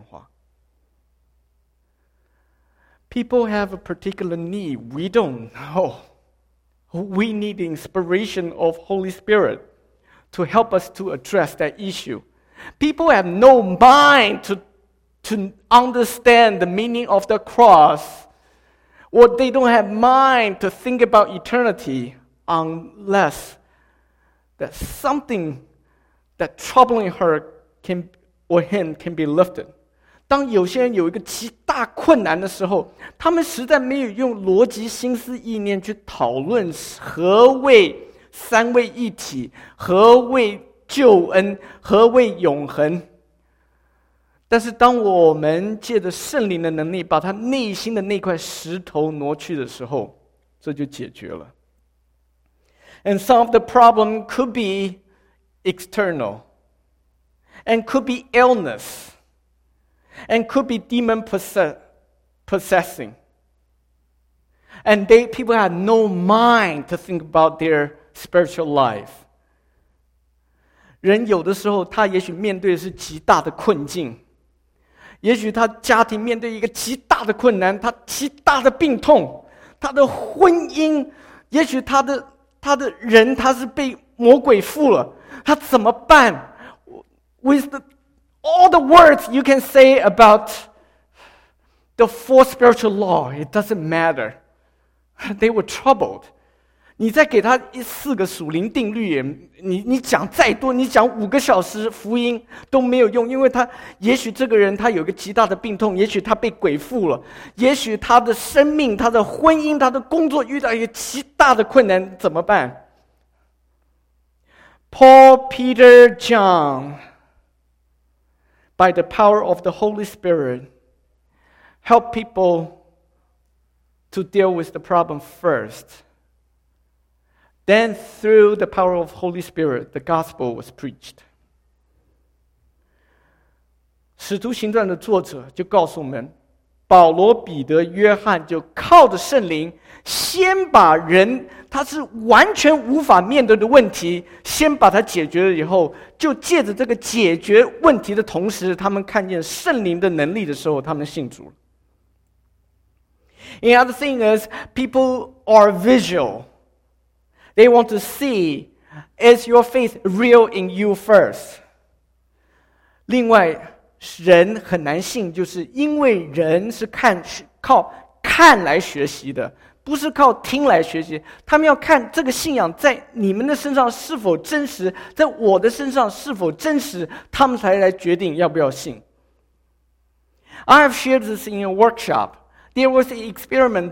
话。People have a particular need. We don't know. We need the inspiration of Holy Spirit to help us to address that issue. People have no mind to understand the meaning of the cross, or they don't have mind to think about eternity unless that something that troubling her or him can be lifted. 当有些人有一个极大困难的时候，他们实在没有用逻辑、心思、意念去讨论何谓三位一体，何谓救恩，何谓永恒。但是当我们借着圣灵的能力，把他内心的那块石头挪去的时候，这就解决了。And some of the problem could be external, and could be illness, and could be demon possessing. And people have no mind to think about their spiritual life. 人有的时候，他也许面对的是极大的困境，也许他家庭面对一个极大的困难，他极大的病痛，他的婚姻，也许他的人他是被魔鬼附了，他怎么办 ？With all the words you can say about the four spiritual law, it doesn't matter. They were troubled. 你再给他4个属灵定律，你讲再多，你讲5个小时福音都没有用，因为也许这个人他有一个极大的病痛，也许他被鬼附了，也许他的生命、他的婚姻、他的工作遇到一个极大的困难，怎么办？ Paul, Peter, John, by the power of the Holy Spirit, help people to deal with the problem first.Then, through the power of Holy Spirit, the gospel was preached. 使徒行传的作者就告诉我们，保罗、彼得、约翰就靠着圣灵，先把人他是完全无法面对的问题，先把它解决了以后，就借着这个解决问题的同时，他们看见圣灵的能力的时候，他们信主了。Another thing is, people are visual.They want to see, is your faith real in you first? 另外，人很难信，就是因为人是靠看来学习的，不是靠听来学习。他们要看这个信仰在你们的身上是否真实，在我的身上是否真实，他们才来决定要不要信。I have shared this in a workshop. There was an experiment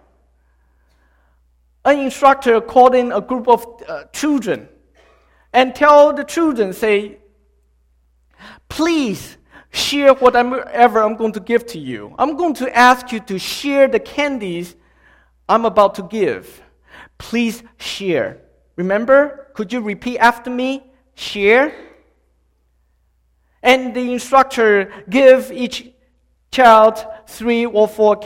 done.An instructor called in a group of children and tell the children, say, please share whatever I'm going to give to you. I'm going to ask you to share the candies I'm about to give. Please share. Remember? Could you repeat after me? Share. And the instructor give each child 3 or 4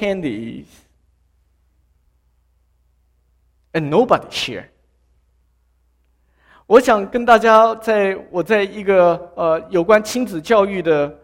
candies.And nobody share. 我想跟大家我在一个有关亲子教育的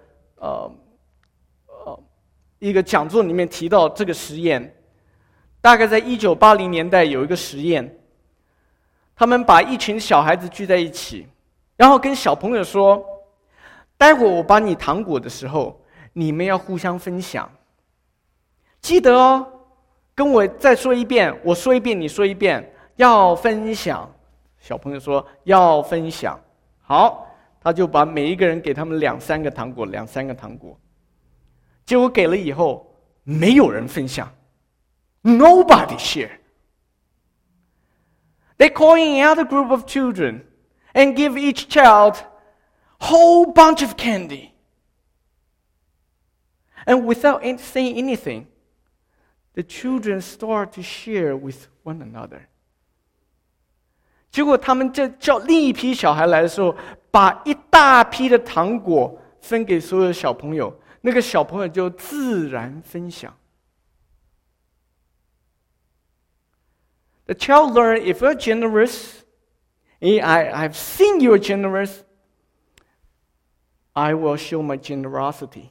一个讲座里面提到这个实验，大概在1980年代有一个实验，他们把一群小孩子聚在一起，然后跟小朋友说，待会我把你糖果的时候，你们要互相分享，记得哦。跟我再说一遍，我说一遍，你说一遍，要分享。小朋友说要分享，好，他就把每一个人给他们2-3个糖果，2-3个糖果。结果给了以后，没有人分享 ，Nobody share. They call in another group of children and give each child whole bunch of candy, and without saying anything.The children start to share with one another. 结果他们叫另一批小孩来的时候，把一大批的糖果分给所有小朋友，那个小朋友就自然分享。The child learned, if you're generous, I've seen you're generous, I will show my generosity.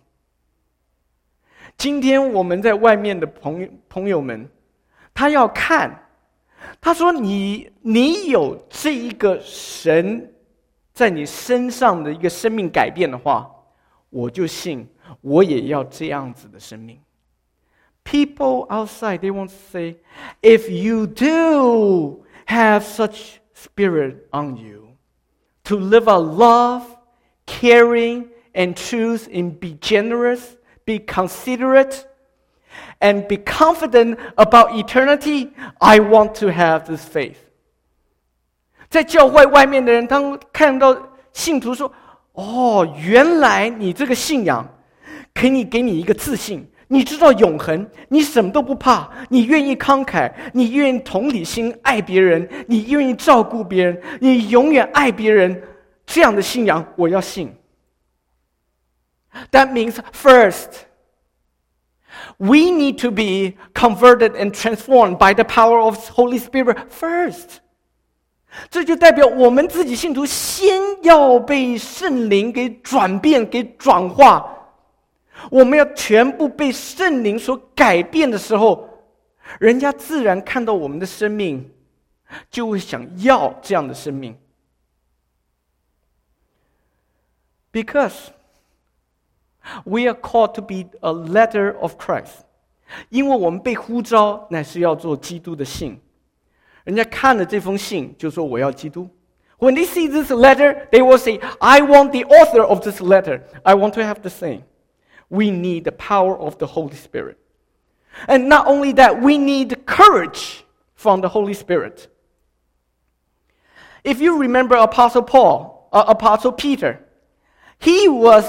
今天我们在外面的朋友们，他要看他说你有这一个神在你身上的一个生命改变的话，我就信我也要这样子的生命。People outside, they want to say, if you do have such spirit on you, to live a love, caring, and truth, and be generous, be considerate, and be confident about eternity, I want to have this faith. 在教会外面的人，当看到信徒说：“哦，原来你这个信仰可以给你一个自信，你知道永恒，你什么都不怕，你愿意慷慨，你愿意同理心爱别人，你愿意照顾别人，你永远爱别人。”这样的信仰，我要信。That means first, we need to be converted and transformed by the power of the Holy Spirit first. 这就代表我们自己信徒先要被圣灵给转变、给转化。我们要全部被圣灵所改变的时候，人家自然看到我们的生命，就会想要这样的生命。Because we are called to be a letter of Christ. 因为我们被呼召乃是要做基督的信。人家看了这封信就说我要基督。When they see this letter, they will say, I want the author of this letter. I want to have the same. We need the power of the Holy Spirit. And not only that, we need courage from the Holy Spirit. If you remember Apostle Peter, he was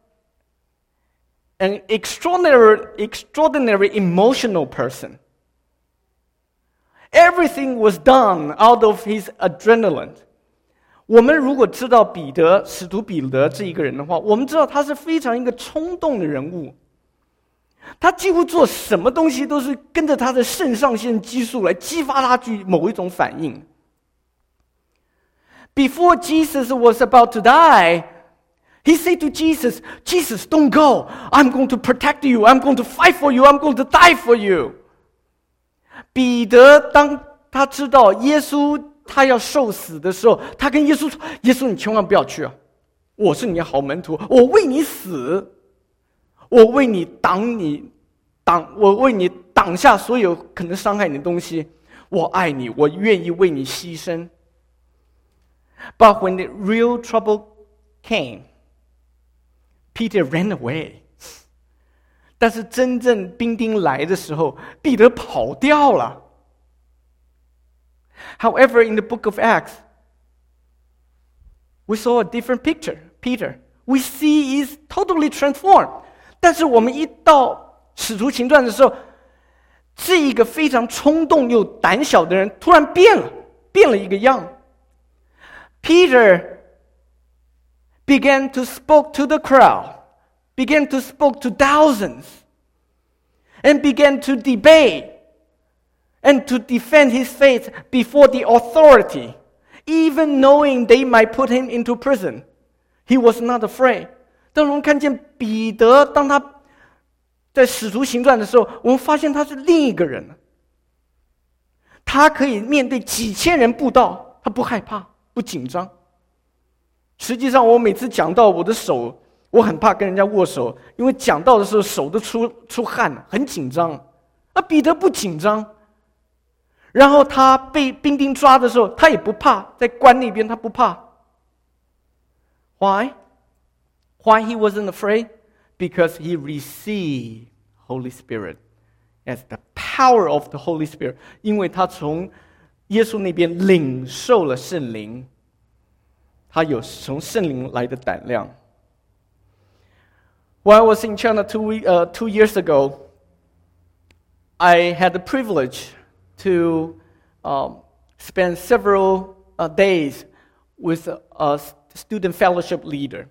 an extraordinary emotional person. Everything was done out of his adrenaline. 我们如果知道使徒彼得这一个人的话，我们知道他是非常一个冲动的人物。他几乎做什么东西都是跟着他的肾上腺激素来激发他去某一种反应。Before Jesus was about to die, he said to Jesus, Jesus, don't go. I'm going to protect you. I'm going to fight for you. I'm going to die for you. 彼得当他知道耶稣他要受死的时候，他跟耶稣说：“耶稣，你千万不要去啊！我是你的好门徒，我为你死，我为你挡下所有可能伤害你的东西。我爱你，我愿意为你牺牲。” But when the real trouble came, Peter ran away. 但是真正兵丁来的时候，彼得跑掉了。However, in the book of Acts, we saw a different picture. Peter, we see he's totally transformed. 但是我们一到使徒行传的时候，这一个非常冲动又胆小的人突然变了一个样。Peter began to speak to the crowd, began to speak to thousands, and began to debate and to defend his faith before the authority, even knowing they might put him into prison. He was not afraid. 当我们看见彼得，当他在使徒行传的时候，我们发现他是另一个人。他可以面对几千人布道，他不害怕，不紧张。实际上，我每次讲到我的手，我很怕跟人家握手，因为讲到的时候手都出汗，很紧张。而彼得不紧张。然后他被兵丁抓的时候，他也不怕，在关那边他不怕。Why? Why he wasn't afraid? Because he received Holy Spirit as the power of the Holy Spirit. 因为他从耶稣那边领受了圣灵，他有从圣灵来的胆量。When I was in China 2 years ago, I had the privilege to spend several days with a student fellowship leader.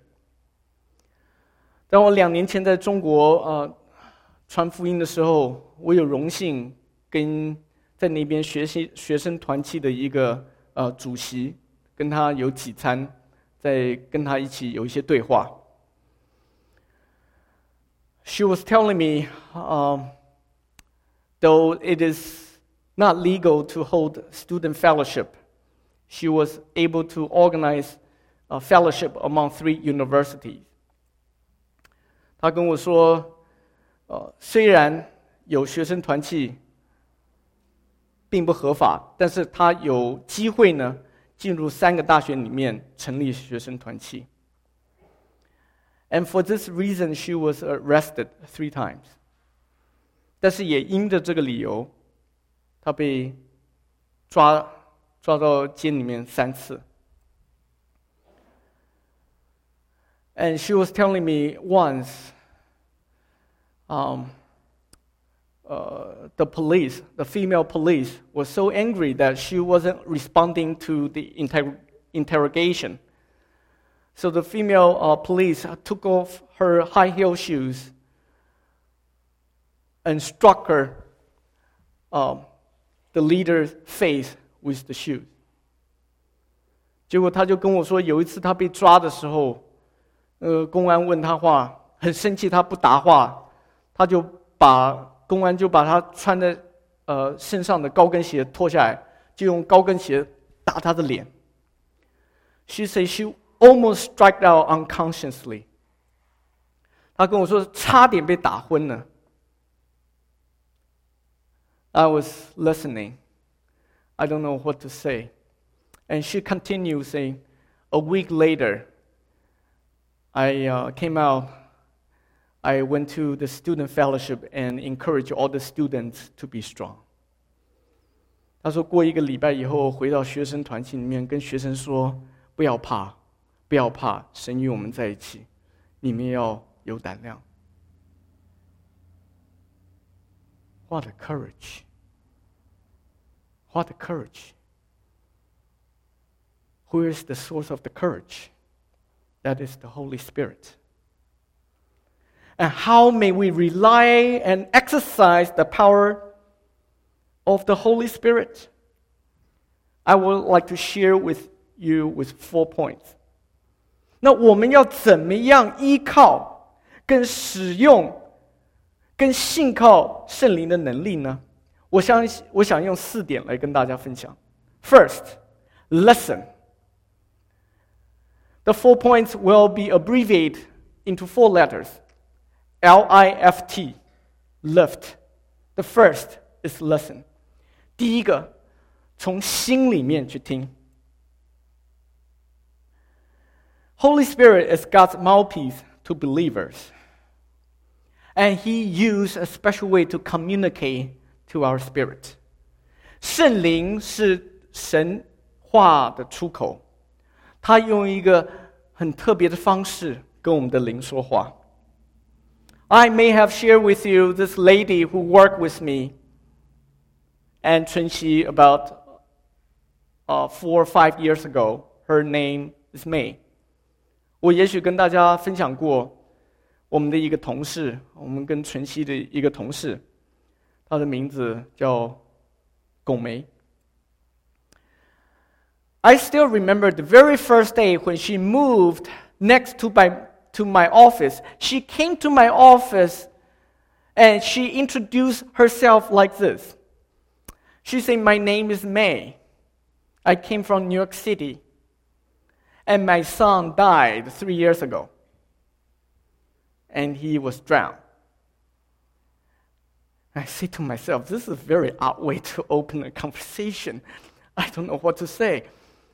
当我2年前在中国传福音的时候，我有荣幸跟在那边学生团契的一个主席，跟他有几餐，在跟他一起有一些对话。She was telling me, though it is not legal to hold student fellowship. She was able to organize a fellowship among 3 universities. 她跟我说，虽然有学生团契并不合法，但是她有机会呢，进入3个大学里面成立学生团契。And for this reason, she was arrested 3 times. 但是也因着这个理由，她被抓到监里面3次。And she was telling me once, the female police was so angry that she wasn't responding to the interrogation. So the female police took off her high heel shoes and struck her, the leader's face with the shoes. 结果他就跟我说，有一次他被抓的时候，公安问他话，很生气，他不答话，公安就把他穿的身上的高跟鞋脱下来，就用高跟鞋打他的脸。She said she almost struck out unconsciously. 他跟我说，差点被打昏了。I was listening. I don't know what to say. And she continued saying, a week later, I came out. I went to the student fellowship and encouraged all the students to be strong. 他说，过1个礼拜以后，回到学生团体里面，跟学生说，不要怕，不要怕，神与我们在一起，你们要有胆量。What a courage! What a courage! Who is the source of the courage? That is the Holy Spirit. And how may we rely and exercise the power of the Holy Spirit? I would like to share with you with 4 points. 那我们要怎么样依靠、跟使用、跟信靠圣灵的能力呢？我想用4点来跟大家分享。First, listen. The 4 points will be abbreviated into 4 letters. L-I-F-T, lift. The first is listen. 第一个，从心里面去听。Holy Spirit is God's mouthpiece to believers. And He used a special way to communicate to our spirit. 圣灵是神话的出口，他用一个很特别的方式跟我们的灵说话。I may have shared with you this lady who worked with me and Chunxi about 4 or 5 years ago. Her name is May. 我也许跟大家分享过我们的一个同事，我们跟晨曦的一个同事，他的名字叫龚梅。I still remember the very first day when she moved next to my office. She came to my office and she introduced herself like this. She said, "My name is May. I came from New York City. And my son died 3 years ago. And he was drowned." I say to myself, this is a very odd way to open a conversation. I don't know what to say.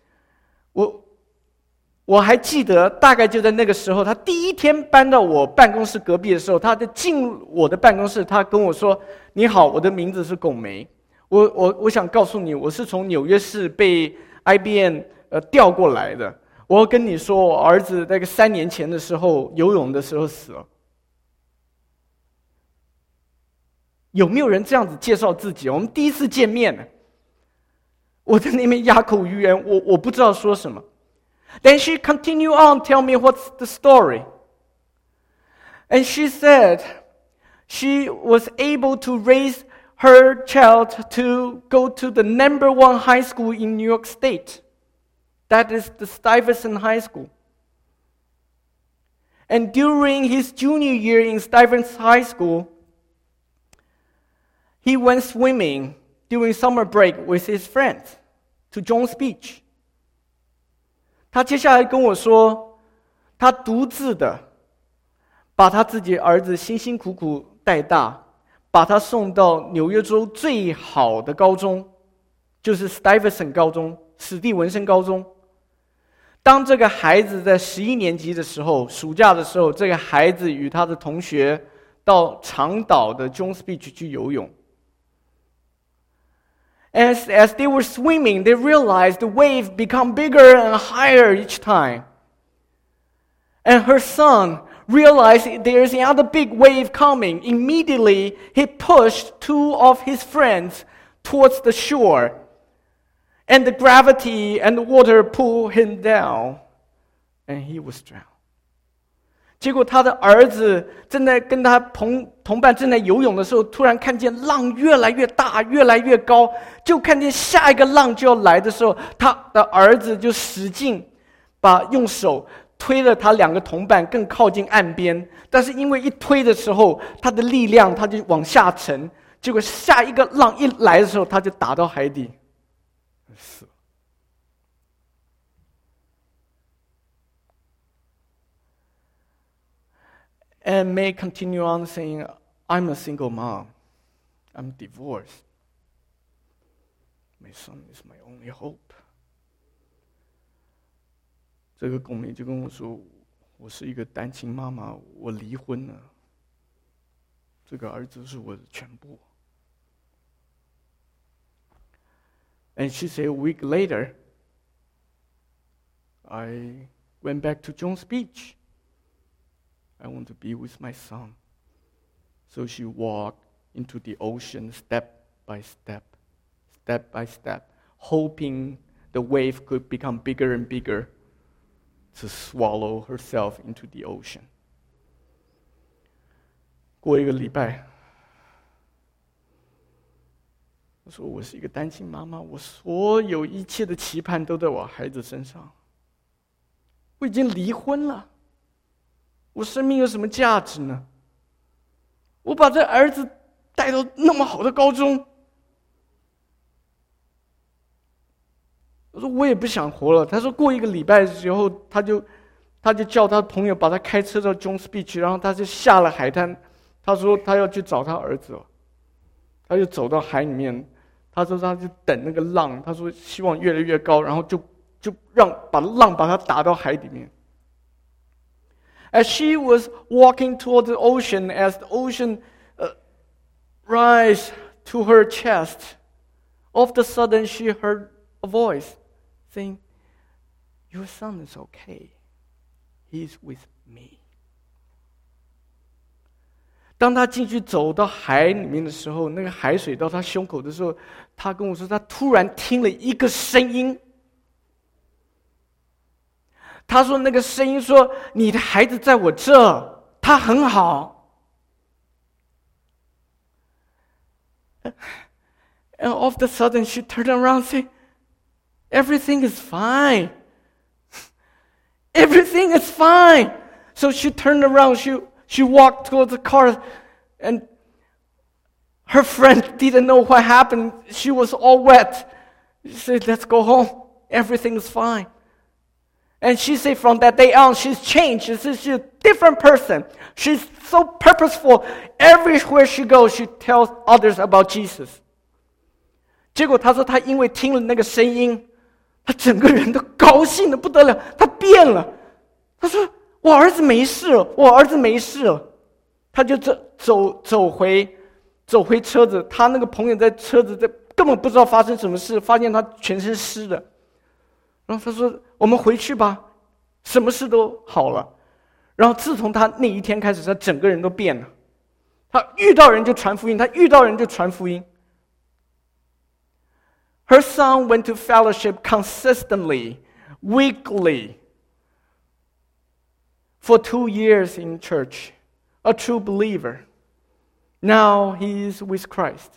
我还记得，大概就在那个时候，他第一天搬到我办公室隔壁的时候，他就进我的办公室，他跟我说：“你好，我的名字是龚梅。我想告诉你，我是从纽约市被 IBM 调过来的。我要跟你说，我儿子大概3年前的时候游泳的时候死了。”有没有人这样子介绍自己？我们第一次见面，我在那边哑口无言，我不知道说什么。Then she continued on, tell me what's the story. And she said she was able to raise her child to go to the number 1 high school in New York State. That is the Stuyvesant High School. And during his junior year in Stuyvesant High School, he went swimming during summer break with his friends to Jones Beach. 他接下来跟我说，他独自的把他自己的儿子辛辛苦苦带大，把他送到纽约州最好的高中，就是 Stuyvesant 高中，史蒂文森高中。当这个孩子在11年级的时候，暑假的时候，这个孩子与他的同学到长岛的 Jones Beach 去游泳。As they were swimming, they realized the wave become bigger and higher each time. And her son realized there's another big wave coming. Immediately, he pushed 2 of his friends towards the shore. And the gravity and the water pulled him down. And he was drowned. 结果他的儿子正在跟他同伴正在游泳的时候，突然看见浪越来越大，越来越高，就看见下一个浪就要来的时候，他的儿子就使劲用手推了他2个同伴更靠近岸边，但是因为一推的时候，他的力量他就往下沉，结果下一个浪一来的时候，他就打到海底，死了。And May continue on saying, I'm a single mom. I'm divorced. My son is my only hope. 这个龚梅就跟我说，我是一个单亲妈妈，我离婚了。这个儿子是我的全部。And she said a week later, I went back to Jones Beach.I want to be with my son. So she walked into the ocean step by step, hoping the wave could become bigger and bigger to swallow herself into the ocean. 过1个礼拜，我说我是一个单亲妈妈，我所有一切的期盼都在我孩子身上。我已经离婚了。我生命有什么价值呢？我把这儿子带到那么好的高中，我说我也不想活了。他说过1个礼拜之后，他就叫他朋友把他开车到 Jones Beach， 然后他就下了海滩。他说他要去找他儿子了，他就走到海里面。他说他就等那个浪，他说希望越来越高，然后就把浪把他打到海里面。As she was walking toward the ocean, as the ocean rise to her chest, all of a sudden she heard a voice saying, "Your son is okay. He's with me." 当他进去走到海里面的时候，那个海水到他胸口的时候，他跟我说，他突然听了一个声音。他说那个声音说，你的孩子在我这，他很好。And all of a sudden she turned around saying, "Everything is fine. Everything is fine." So she turned around, she walked towards the car, and her friend didn't know what happened. She was all wet. She said, "Let's go home. Everything is fine."And she said from that day on, she's changed. She's a different person. She's so purposeful. Everywhere she goes, she tells others about Jesus. 结果她说，她因为听了那个声音，她整个人都高兴得不得了，她变了。她说：“我儿子没事了，我儿子没事了。”她就走回车子，她那个朋友在车子根本不知道发生什么事，发现他全身湿的。然后他说：“我们回去吧，什么事都好了。”然后自从他那一天开始，他整个人都变了。他遇到人就传福音，他遇到人就传福音。Her son went to fellowship consistently, weekly, for 2 years in church, a true believer. Now he is with Christ.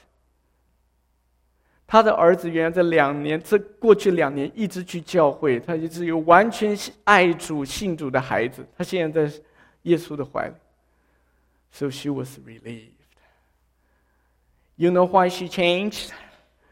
他的儿子原来这过去2年一直去教会，他一直有完全爱主信主的孩子，他现在在耶稣的怀里。So she was relieved. You know why she changed?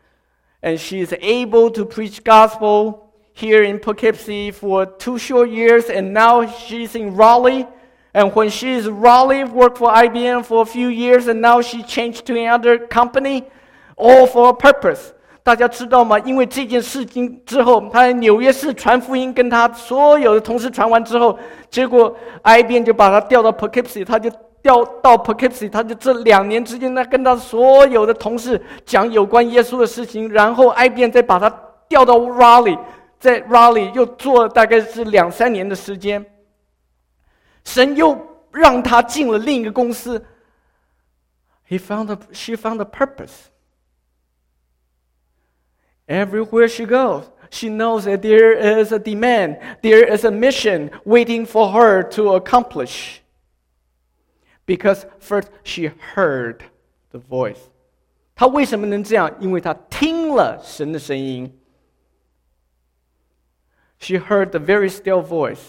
and she is able to preach gospel here in Poughkeepsie for 2 short years, and now she's in Raleigh. And when she is in Raleigh, worked for IBM for a few years, and now she changed to another company, all for a purpose. 大家知道吗？因为这件事情之后，他在纽约市传福音，跟他所有的同事传完之后，结果 IBM 就把他调到 Poughkeepsie， 他就调到 Poughkeepsie， 他就这2年之间，他跟他所有的同事讲有关耶稣的事情，然后 IBM 再把他调到 Raleigh， 在 Raleigh 又做了大概是2-3年的时间。神又让他进了另一个公司。She found a purpose. Everywhere she goes, she knows that there is a demand, there is a mission waiting for her to accomplish. Because first she heard the voice. 她为什么能这样？因为她听了神的声音。She heard the very still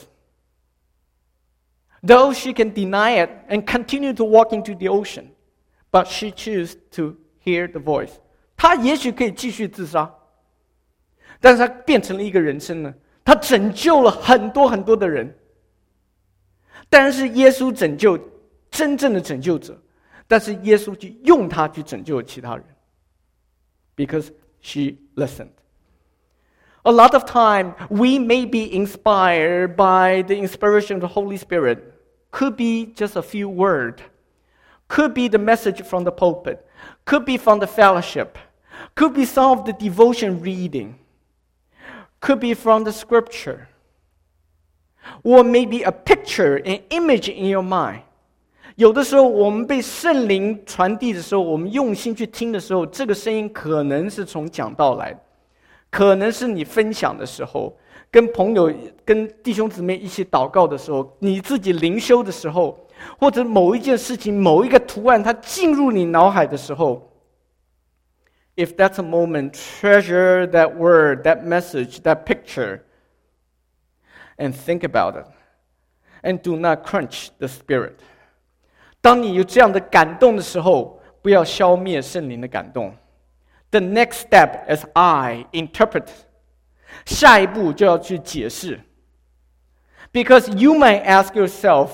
voice.Though she can deny it and continue to walk into the ocean, but she chooses to hear the voice. 她也许可以继续自杀，但是她变成了一个人生呢。她拯救了很多很多的人，但是耶稣拯救真正的拯救者，但是耶稣就用她去拯救其他人 ，because she listened.A lot of time, we may be inspired by the inspiration of the Holy Spirit. Could be just a few words. Could be the message from the pulpit. Could be from the fellowship. Could be some of the devotion reading. Could be from the scripture. Or maybe a picture, an image in your mind. 有的时候我们被圣灵传递的时候，我们用心去听的时候，这个声音可能是从讲道来的。可能是你分享的时候，跟朋友、跟弟兄姊妹一起祷告的时候，你自己灵修的时候，或者某一件事情、某一个图案，它进入你脑海的时候 ，If that's a moment, treasure that word, that message, that picture, and think about it, and do not quench the spirit. 当你有这样的感动的时候，不要消灭圣灵的感动。The next step is I interpret. 下一步就要去解释。Because you might ask yourself,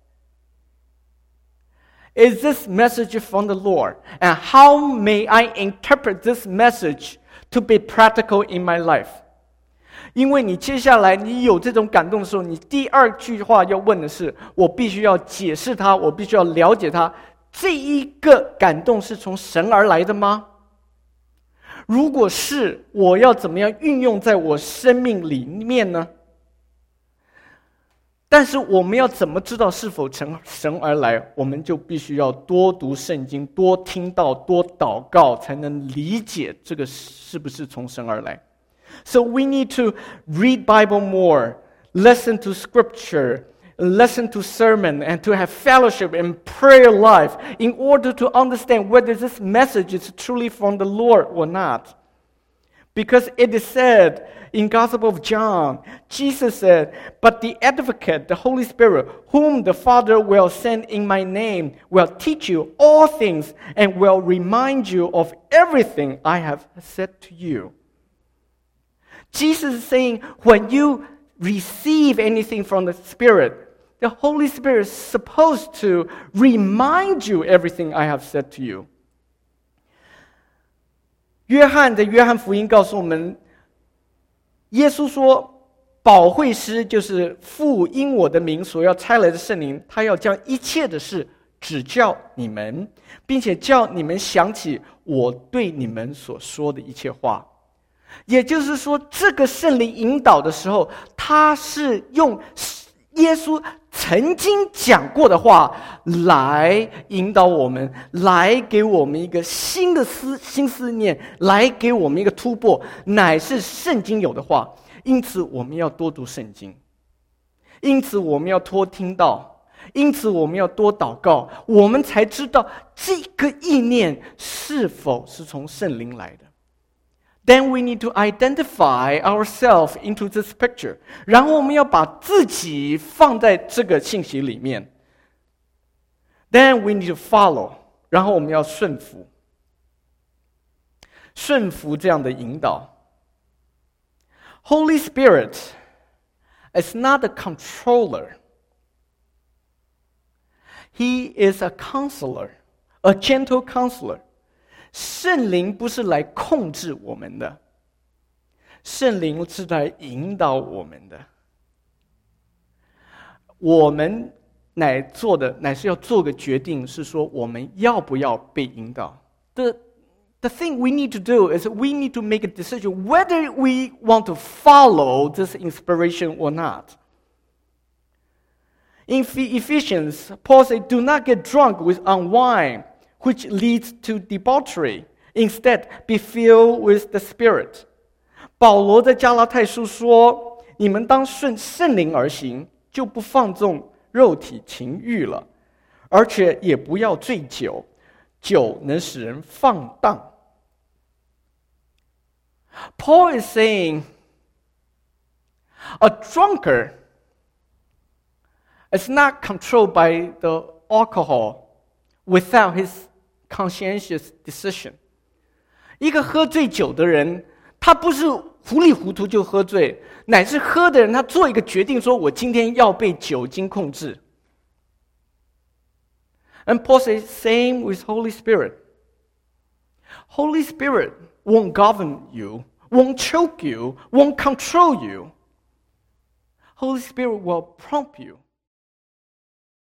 is this message from the Lord? And how may I interpret this message to be practical in my life? 因为你接下来你有这种感动的时候，你第二句话要问的是：我必须要解释它，我必须要了解它。这一个感动是从神而来的吗？如果是，我要怎么样运用在我生命里面呢？但是我们要怎么知道是否从神而来？我们就必须要多读圣经，多听到，多祷告，才能理解这个是不是从神而来。So we need to read Bible more, listen to scripture, listen to sermon, and to have fellowship and prayer life in order to understand whether this message is truly from the Lord or not. Because it is said in Gospel of John, Jesus said, "But the advocate, the Holy Spirit, whom the Father will send in my name, will teach you all things and will remind you of everything I have said to you." Jesus is saying, when you receive anything from the Spirit, the Holy Spirit is supposed to remind you everything I have said to you. 约翰的约翰福音告诉我们，耶稣说，保惠师就是父因我的名所要差来的圣灵，他要将一切的事指教你们，并且叫你们想起我对你们所说的一切话。也就是说，这个圣灵引导的时候，他是用耶稣曾经讲过的话来引导我们，来给我们一个新的新思念，来给我们一个突破，乃是圣经有的话。因此我们要多读圣经，因此我们要多听到，因此我们要多祷告，我们才知道这个意念是否是从圣灵来的。Then we need to identify ourselves into this picture. 然后我们要把自己放在这个信息里面。Then we need to follow. 然后我们要顺服。 顺服这样的引导。Holy Spirit is not a controller. He is a counselor, a gentle counselor. 圣灵不是来控制我们的，圣灵是来引导我们的。我们乃是要做个决定，是说我们要不要被引导。The thing we need to do is we need to make a decision whether we want to follow this inspiration or not. In Ephesians, Paul said, "Do not get drunk on wine, which leads to debauchery. Instead, be filled with the Spirit." 保罗在加拉太书说：“你们当顺圣灵而行，就不放纵肉体情欲了，而且也不要醉酒，酒能使人放荡。” Paul is saying, a drunkard is not controlled by the alcohol without his conscientious decision. 一个喝醉酒的人，他不是糊里糊涂就喝醉，乃是喝的人他做一个决定，说我今天要被酒精控制。And Paul says, same with Holy Spirit. Holy Spirit won't govern you, won't choke you, won't control you. Holy Spirit will prompt you.